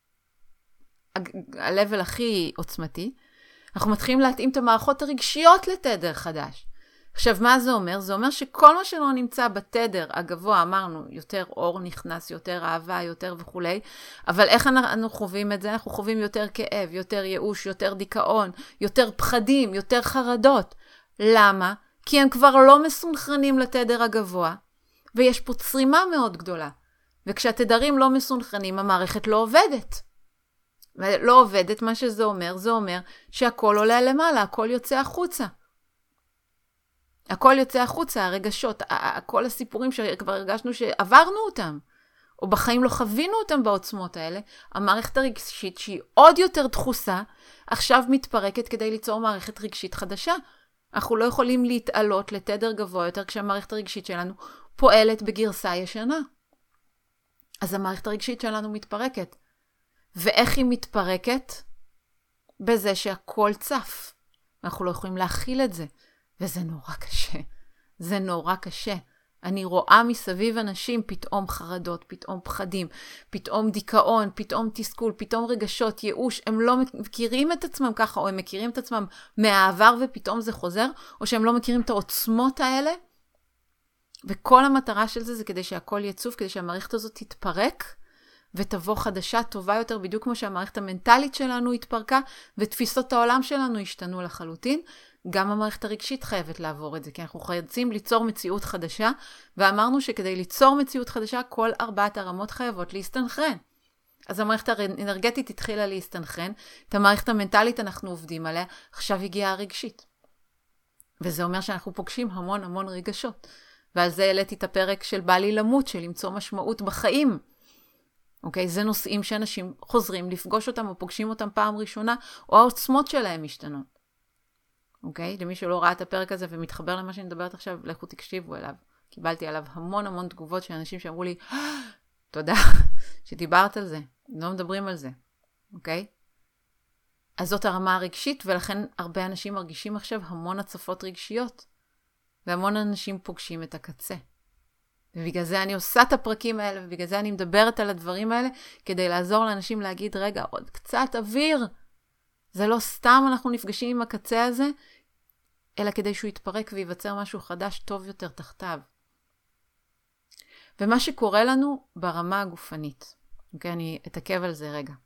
ה-level הכי עוצמתי, אנחנו מתחילים להתאים את המערכות הרגשיות לתדר חדש. עכשיו, מה זה אומר? זה אומר שכל מה שלא נמצא בתדר הגבוה, אמרנו, יותר אור נכנס, יותר אהבה, יותר וכו', אבל איך אנחנו חווים את זה? אנחנו חווים יותר כאב, יותר ייאוש, יותר דיכאון, יותר פחדים, יותר חרדות. למה? כי הם כבר לא מסונכרנים לתדר הגבוה, ויש פה צרימה מאוד גדולה. וכשהתדרים לא מסונכרנים, המערכת לא עובדת. ולא עובדת, מה שזה אומר, זה אומר שהכל עולה למעלה, הכל יוצא החוצה. הכל יוצא החוצה, הרגשות, כל הסיפורים שכבר הרגשנו שעברנו אותם, או בחיים לא חווינו אותם בעוצמות האלה, המערכת הרגשית שהיא עוד יותר דחוסה, עכשיו מתפרקת כדי ליצור מערכת רגשית חדשה. אנחנו לא יכולים להתעלות לתדר גבוה יותר כשהמערכת הרגשית שלנו פועלת בגרסה ישנה. אז המערכת הרגשית שלנו מתפרקת. ואיך היא מתפרקת? בזה שהכל צף. אנחנו לא יכולים להכיל את זה. וזה נורא קשה. זה נורא קשה. אני רואה מסביב אנשים פתאום חרדות, פתאום פחדים, פתאום דיכאון, פתאום תסכול, פתאום רגשות, ייאוש. הם לא מכירים את עצמם ככה, או הם מכירים את עצמם מהעבר ופתאום זה חוזר, או שהם לא מכירים את העוצמות האלה. וכל המטרה של זה זה כדי שהכל יצוף, כדי שהמערכת הזאת תתפרק, ותבוא חדשה טובה יותר, בדיוק כמו שהמערכת המנטלית שלנו התפרקה, ותפיסות העולם שלנו השתנו לחלוטין. גם המערכת הרגשית חייבת לעבור את זה, כי אנחנו חייבים ליצור מציאות חדשה, ואמרנו שכדי ליצור מציאות חדשה, כל ארבעת הרמות חייבות להסתנכרן. אז המערכת האנרגטית התחילה להסתנכרן, את המערכת המנטלית אנחנו עובדים עליה, עכשיו הגיעה הרגשית. וזה אומר שאנחנו פוגשים המון המון רגשות. ועל זה העליתי את הפרק של בא לי למות, של למצוא משמעות בחיים. אוקיי? זה נושאים שאנשים חוזרים לפגוש אותם, או פוגשים אותם פעם ראשונה, או העוצמות שלהם משתנות. אוקיי? למי שלא ראה את הפרק הזה ומתחבר למה שאני מדברת עכשיו, לכו תקשיבו אליו. קיבלתי עליו המון המון תגובות של אנשים שאמרו לי, תודה שדיברת על זה. לא מדברים על זה. אוקיי? אז זאת הרמה הרגשית, ולכן הרבה אנשים מרגישים עכשיו המון הצפות רגשיות. והמון אנשים פוגשים את הקצה. ובגלל זה אני עושה את הפרקים האלה, ובגלל זה אני מדברת על הדברים האלה, כדי לעזור לאנשים להגיד, רגע, עוד קצת אוויר. זה לא סתם אנחנו נפגשים עם הקצה הזה, אלא כדי שהוא יתפרק וייווצר משהו חדש טוב יותר תחתיו. ומה שקורה לנו ברמה הגופנית, אוקיי, אני אתעכב על זה רגע.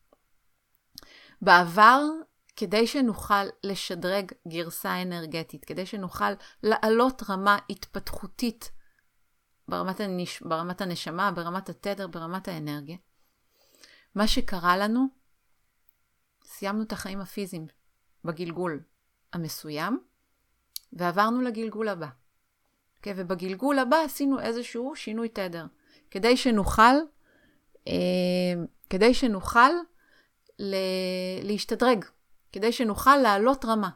בעבר, כדי שנוכל לשדרג גרסה אנרגטית, כדי שנוכל לעלות רמה התפתחותית ברמת, הנש... ברמת הנשמה, ברמת התדר, ברמת האנרגיה, מה שקרה לנו, סיימנו את החיים הפיזיים בגלגול המסוים, ועברנו לגלגול הבא. Okay, ובגלגול הבא עשינו איזשהו שינוי תדר, כדי שנוכל, אה, כדי שנוכל ל... להשתדרג, כדי שנוכל לעלות רמה.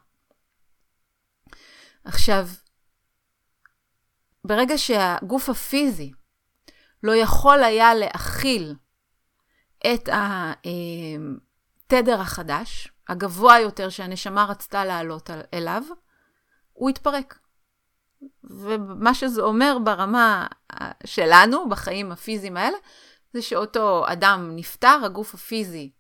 עכשיו, ברגע שהגוף הפיזי לא יכול היה להכיל את התדר החדש, הגבוה יותר שהנשמה רצתה לעלות אליו, הוא התפרק. ומה שזה אומר ברמה שלנו, בחיים הפיזיים האלה, זה שאותו אדם נפטר, הגוף הפיזי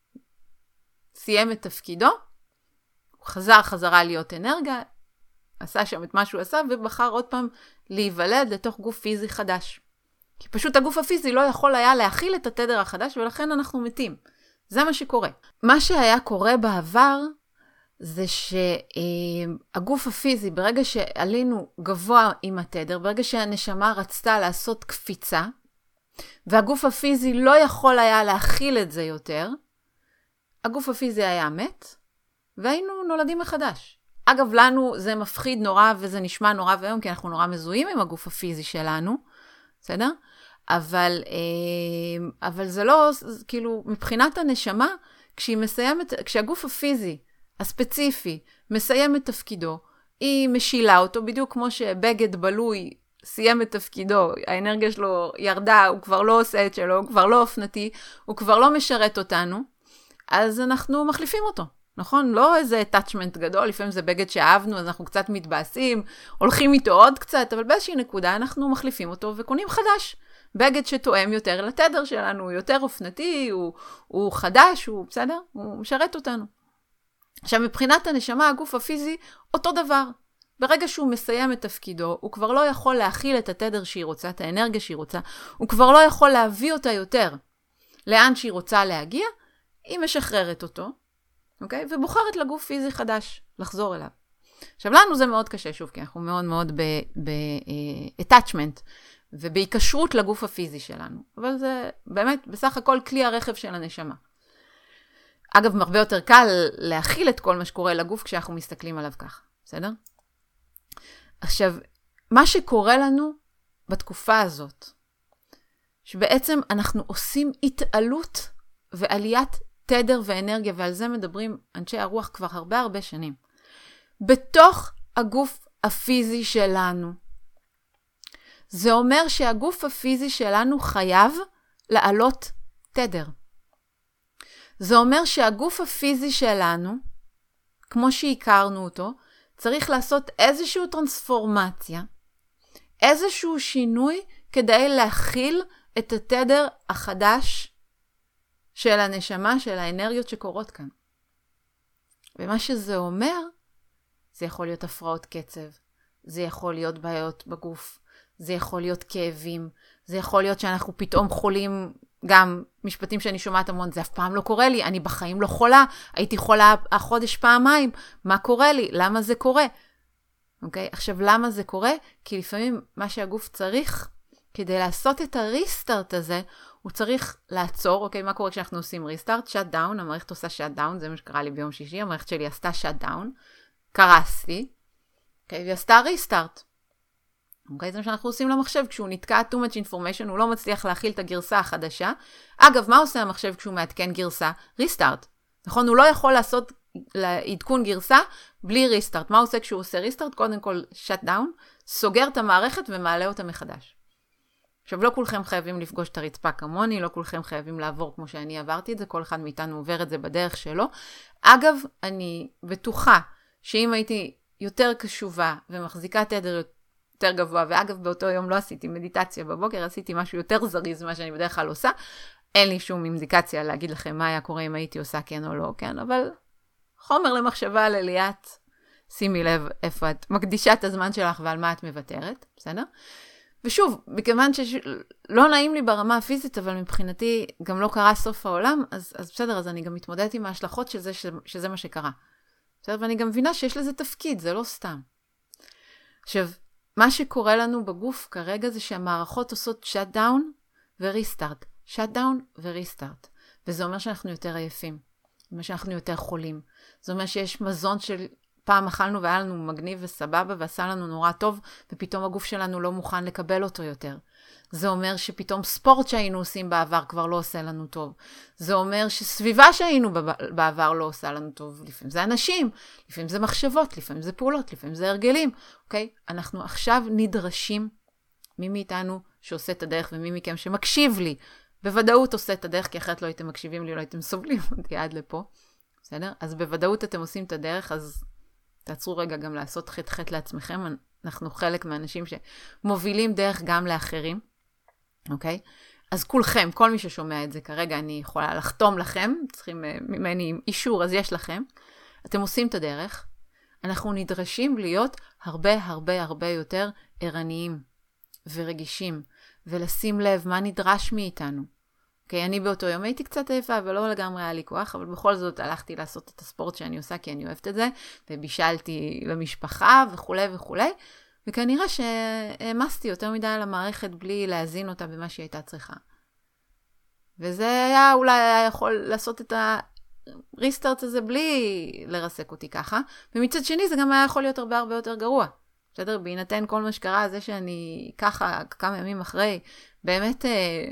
סיים את תפקידו, הוא חזר חזרה להיות אנרגיה, עשה שם את מה שהוא עשה, ובחר עוד פעם להיוולד לתוך גוף פיזי חדש. כי פשוט הגוף הפיזי לא יכול היה להכיל את התדר החדש, ולכן אנחנו מתים. זה מה שקורה. מה שהיה קורה בעבר, זה שהגוף הפיזי, ברגע שעלינו גבוה עם התדר, ברגע שהנשמה רצתה לעשות קפיצה, והגוף הפיזי לא יכול היה להכיל את זה יותר, הגוף הפיזי היה מת, והיינו נולדים מחדש. אגב, לנו זה מפחיד נורא, וזה נשמע נורא והיום, כי אנחנו נורא מזוהים עם הגוף הפיזי שלנו, בסדר? אבל, אבל זה לא, כאילו, מבחינת הנשמה, כשהיא מסיימת, כשהגוף הפיזי, הספציפי, מסיים את תפקידו, היא משילה אותו, בדיוק כמו שבגד בלוי סיים את תפקידו, האנרגיה שלו ירדה, הוא כבר לא עושה את שלו, הוא כבר לא אופנתי, הוא כבר לא משרת אותנו, אז אנחנו מחליפים אותו, נכון? לא איזה attachment גדול, לפעמים זה בגד שאהבנו, אז אנחנו קצת מתבאסים, הולכים איתו עוד קצת, אבל באיזושהי נקודה אנחנו מחליפים אותו וקונים חדש. בגד שתואם יותר לתדר שלנו, הוא יותר אופנתי, הוא, הוא חדש, הוא בסדר? הוא משרת אותנו. עכשיו, מבחינת הנשמה, הגוף הפיזי, אותו דבר. ברגע שהוא מסיים את תפקידו, הוא כבר לא יכול להכיל את התדר שהיא רוצה, את האנרגיה שהיא רוצה, הוא כבר לא יכול להביא אותה יותר לאן שהיא רוצה להגיע, היא משחררת אותו, אוקיי? ובוחרת לגוף פיזי חדש, לחזור אליו. עכשיו, לנו זה מאוד קשה, שוב, כי אנחנו מאוד מאוד ב-attachment, ובהיקשרות לגוף הפיזי שלנו. אבל זה באמת, בסך הכל, כלי הרכב של הנשמה. אגב, הרבה יותר קל להכיל את כל מה שקורה לגוף כשאנחנו מסתכלים עליו כך, בסדר? עכשיו, מה שקורה לנו בתקופה הזאת, שבעצם אנחנו עושים התעלות ועליית תדר ואנרגיה, ועל זה מדברים אנשי הרוח כבר הרבה הרבה שנים, בתוך הגוף הפיזי שלנו. זה אומר שהגוף הפיזי שלנו חייב לעלות תדר. זה אומר שהגוף הפיזי שלנו, כמו שהכרנו אותו, צריך לעשות איזושהי טרנספורמציה, איזשהו שינוי כדי להכיל את התדר החדש של הנשמה, של האנרגיות שקורות כאן. ומה שזה אומר, זה יכול להיות הפרעות קצב, זה יכול להיות בעיות בגוף, זה יכול להיות כאבים, זה יכול להיות שאנחנו פתאום חולים, גם משפטים שאני שומעת המון, זה אף פעם לא קורה לי, אני בחיים לא חולה, הייתי חולה החודש פעמיים, מה קורה לי? למה זה קורה? אוקיי? עכשיו, למה זה קורה? כי לפעמים מה שהגוף צריך, כדי לעשות את הריסטארט הזה, הוא צריך לעצור, אוקיי? מה קורה כשאנחנו עושים ריסטארט? שאט דאון, המערכת עושה שאט דאון, זה מה שקרה לי ביום שישי, המערכת שלי עשתה שאט דאון, קרסתי, אוקיי? והיא עשתה ריסטארט. אוקיי, זה מה שאנחנו עושים למחשב, כשהוא נתקע too much information, הוא לא מצליח להכיל את הגרסה החדשה. אגב, מה עושה המחשב כשהוא מעדכן גרסה? ריסטארט. נכון? הוא לא יכול לעשות עדכון גרסה בלי ריסטארט. מה הוא עושה כשהוא עושה ריסטארט? קודם כל, shut down, סוגר את המערכת ומעלה אותה מחדש. עכשיו, לא כולכם חייבים לפגוש את הרצפה כמוני, לא כולכם חייבים לעבור כמו שאני עברתי את זה, כל אחד מאיתנו עובר את זה בדרך שלו. אגב, אני בטוחה שאם הייתי יותר קשובה ומחזיקה תדר יותר גבוה, ואגב באותו יום לא עשיתי מדיטציה בבוקר, עשיתי משהו יותר זריז ממה שאני בדרך כלל עושה, אין לי שום אינדיקציה להגיד לכם מה היה קורה אם הייתי עושה כן או לא כן, אבל חומר למחשבה לליאת שימי לב איפה את מקדישה את הזמן שלך ועל מה את מוותרת, בסדר? ושוב, מכיוון שלא נעים לי ברמה הפיזית, אבל מבחינתי גם לא קרה סוף העולם, אז, אז בסדר, אז אני גם מתמודדת עם ההשלכות של זה, שזה מה שקרה. בסדר? ואני גם מבינה שיש לזה תפקיד, זה לא סתם. עכשיו, מה שקורה לנו בגוף כרגע זה שהמערכות עושות shut down ו-restart. shut down ו-restart. וזה אומר שאנחנו יותר עייפים. זה אומר שאנחנו יותר חולים. זה אומר שיש מזון של פעם אכלנו והיה לנו מגניב וסבבה ועשה לנו נורא טוב, ופתאום הגוף שלנו לא מוכן לקבל אותו יותר. זה אומר שפתאום ספורט שהיינו עושים בעבר כבר לא עושה לנו טוב. זה אומר שסביבה שהיינו בעבר לא עושה לנו טוב. לפעמים זה אנשים, לפעמים זה מחשבות, לפעמים זה פעולות, לפעמים זה הרגלים. אוקיי? אנחנו עכשיו נדרשים, מי מאיתנו שעושה את הדרך ומי מכם שמקשיב לי, בוודאות עושה את הדרך, כי אחרת לא הייתם מקשיבים לי, לא הייתם סובלים אותי עד לפה. בסדר? אז בוודאות אתם עושים את הדרך, אז תעצרו רגע גם לעשות חטא-חטא לעצמכם. אנחנו חלק מהאנשים שמובילים דרך גם לאחרים. אוקיי? אז כולכם, כל מי ששומע את זה כרגע, אני יכולה לחתום לכם, צריכים ממני אישור, אז יש לכם. אתם עושים את הדרך. אנחנו נדרשים להיות הרבה הרבה הרבה יותר ערניים ורגישים, ולשים לב מה נדרש מאיתנו. אוקיי, אני באותו יום הייתי קצת עייפה, ולא לגמרי היה לי כוח, אבל בכל זאת הלכתי לעשות את הספורט שאני עושה, כי אני אוהבת את זה, ובישלתי למשפחה וכו' וכו'. וכנראה שהעמסתי יותר מדי על המערכת בלי להזין אותה במה שהיא הייתה צריכה. וזה היה אולי היה יכול לעשות את הריסטארט הזה בלי לרסק אותי ככה. ומצד שני זה גם היה יכול להיות הרבה הרבה יותר גרוע. בסדר? בהינתן כל מה שקרה, זה שאני ככה כמה ימים אחרי, באמת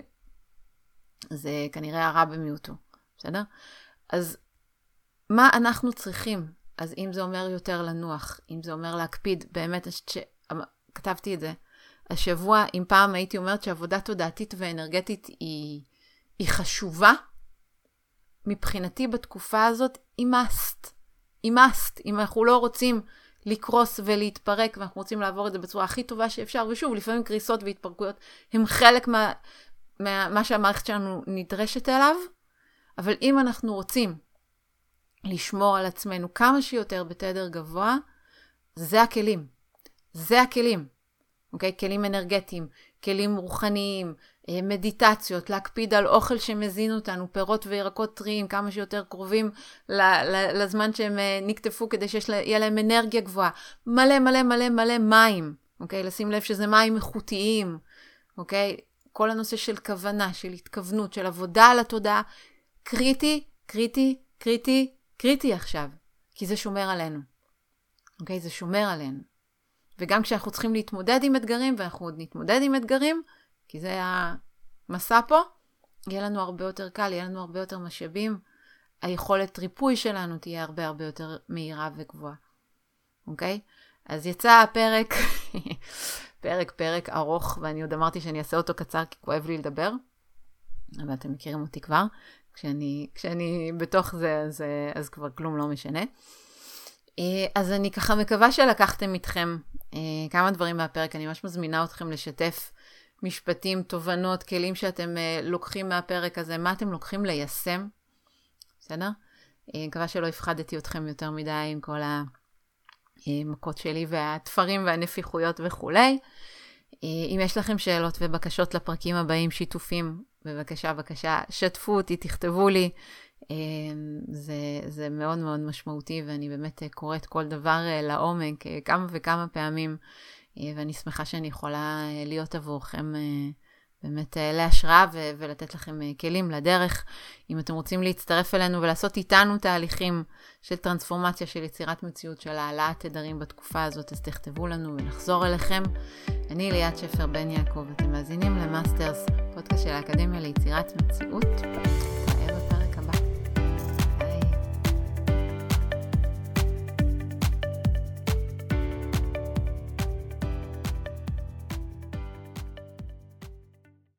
זה כנראה הרע במיעוטו. בסדר? אז מה אנחנו צריכים? אז אם זה אומר יותר לנוח, אם זה אומר להקפיד, באמת ש... כתבתי את זה. השבוע, אם פעם הייתי אומרת שעבודה תודעתית ואנרגטית היא, היא חשובה, מבחינתי בתקופה הזאת היא must. היא must. אם אנחנו לא רוצים לקרוס ולהתפרק, ואנחנו רוצים לעבור את זה בצורה הכי טובה שאפשר, ושוב, לפעמים קריסות והתפרקויות הם חלק מה, מה, מה שהמערכת שלנו נדרשת אליו, אבל אם אנחנו רוצים לשמור על עצמנו כמה שיותר בתדר גבוה, זה הכלים. זה הכלים. אוקיי? כלים אנרגטיים, כלים רוחניים, מדיטציות, להקפיד על אוכל שמזין אותנו, פירות וירקות טריים, כמה שיותר קרובים לזמן שהם נקטפו, כדי שיהיה להם אנרגיה גבוהה. מלא מלא מלא מלא מים. אוקיי? לשים לב שזה מים איכותיים. אוקיי? כל הנושא של כוונה, של התכוונות, של עבודה על התודעה, קריטי, קריטי, קריטי, קריטי עכשיו. כי זה שומר עלינו. אוקיי? זה שומר עלינו. וגם כשאנחנו צריכים להתמודד עם אתגרים, ואנחנו עוד נתמודד עם אתגרים, כי זה המסע פה, יהיה לנו הרבה יותר קל, יהיה לנו הרבה יותר משאבים, היכולת ריפוי שלנו תהיה הרבה הרבה יותר מהירה וגבוהה. אוקיי? אז יצא הפרק, פרק פרק ארוך, ואני עוד אמרתי שאני אעשה אותו קצר, כי כואב לי לדבר, אבל אתם מכירים אותי כבר, כשאני, כשאני בתוך זה, אז, אז כבר כלום לא משנה. אז אני ככה מקווה שלקחתם איתכם כמה דברים מהפרק, אני ממש מזמינה אתכם לשתף משפטים, תובנות, כלים שאתם לוקחים מהפרק הזה, מה אתם לוקחים ליישם, בסדר? אני מקווה שלא הפחדתי אתכם יותר מדי עם כל המכות שלי והתפרים והנפיחויות וכו'. אם יש לכם שאלות ובקשות לפרקים הבאים, שיתופים, בבקשה, בבקשה, שתפו אותי, תכתבו לי, זה, זה מאוד מאוד משמעותי, ואני באמת קוראת כל דבר לעומק כמה וכמה פעמים, ואני שמחה שאני יכולה להיות עבורכם באמת להשראה ו- ולתת לכם כלים לדרך. אם אתם רוצים להצטרף אלינו ולעשות איתנו תהליכים של טרנספורמציה, של יצירת מציאות, של העלאת תדרים בתקופה הזאת, אז תכתבו לנו ונחזור אליכם. אני ליאת שפר בן יעקב, אתם מאזינים למאסטרס, פודקאסט של האקדמיה ליצירת מציאות.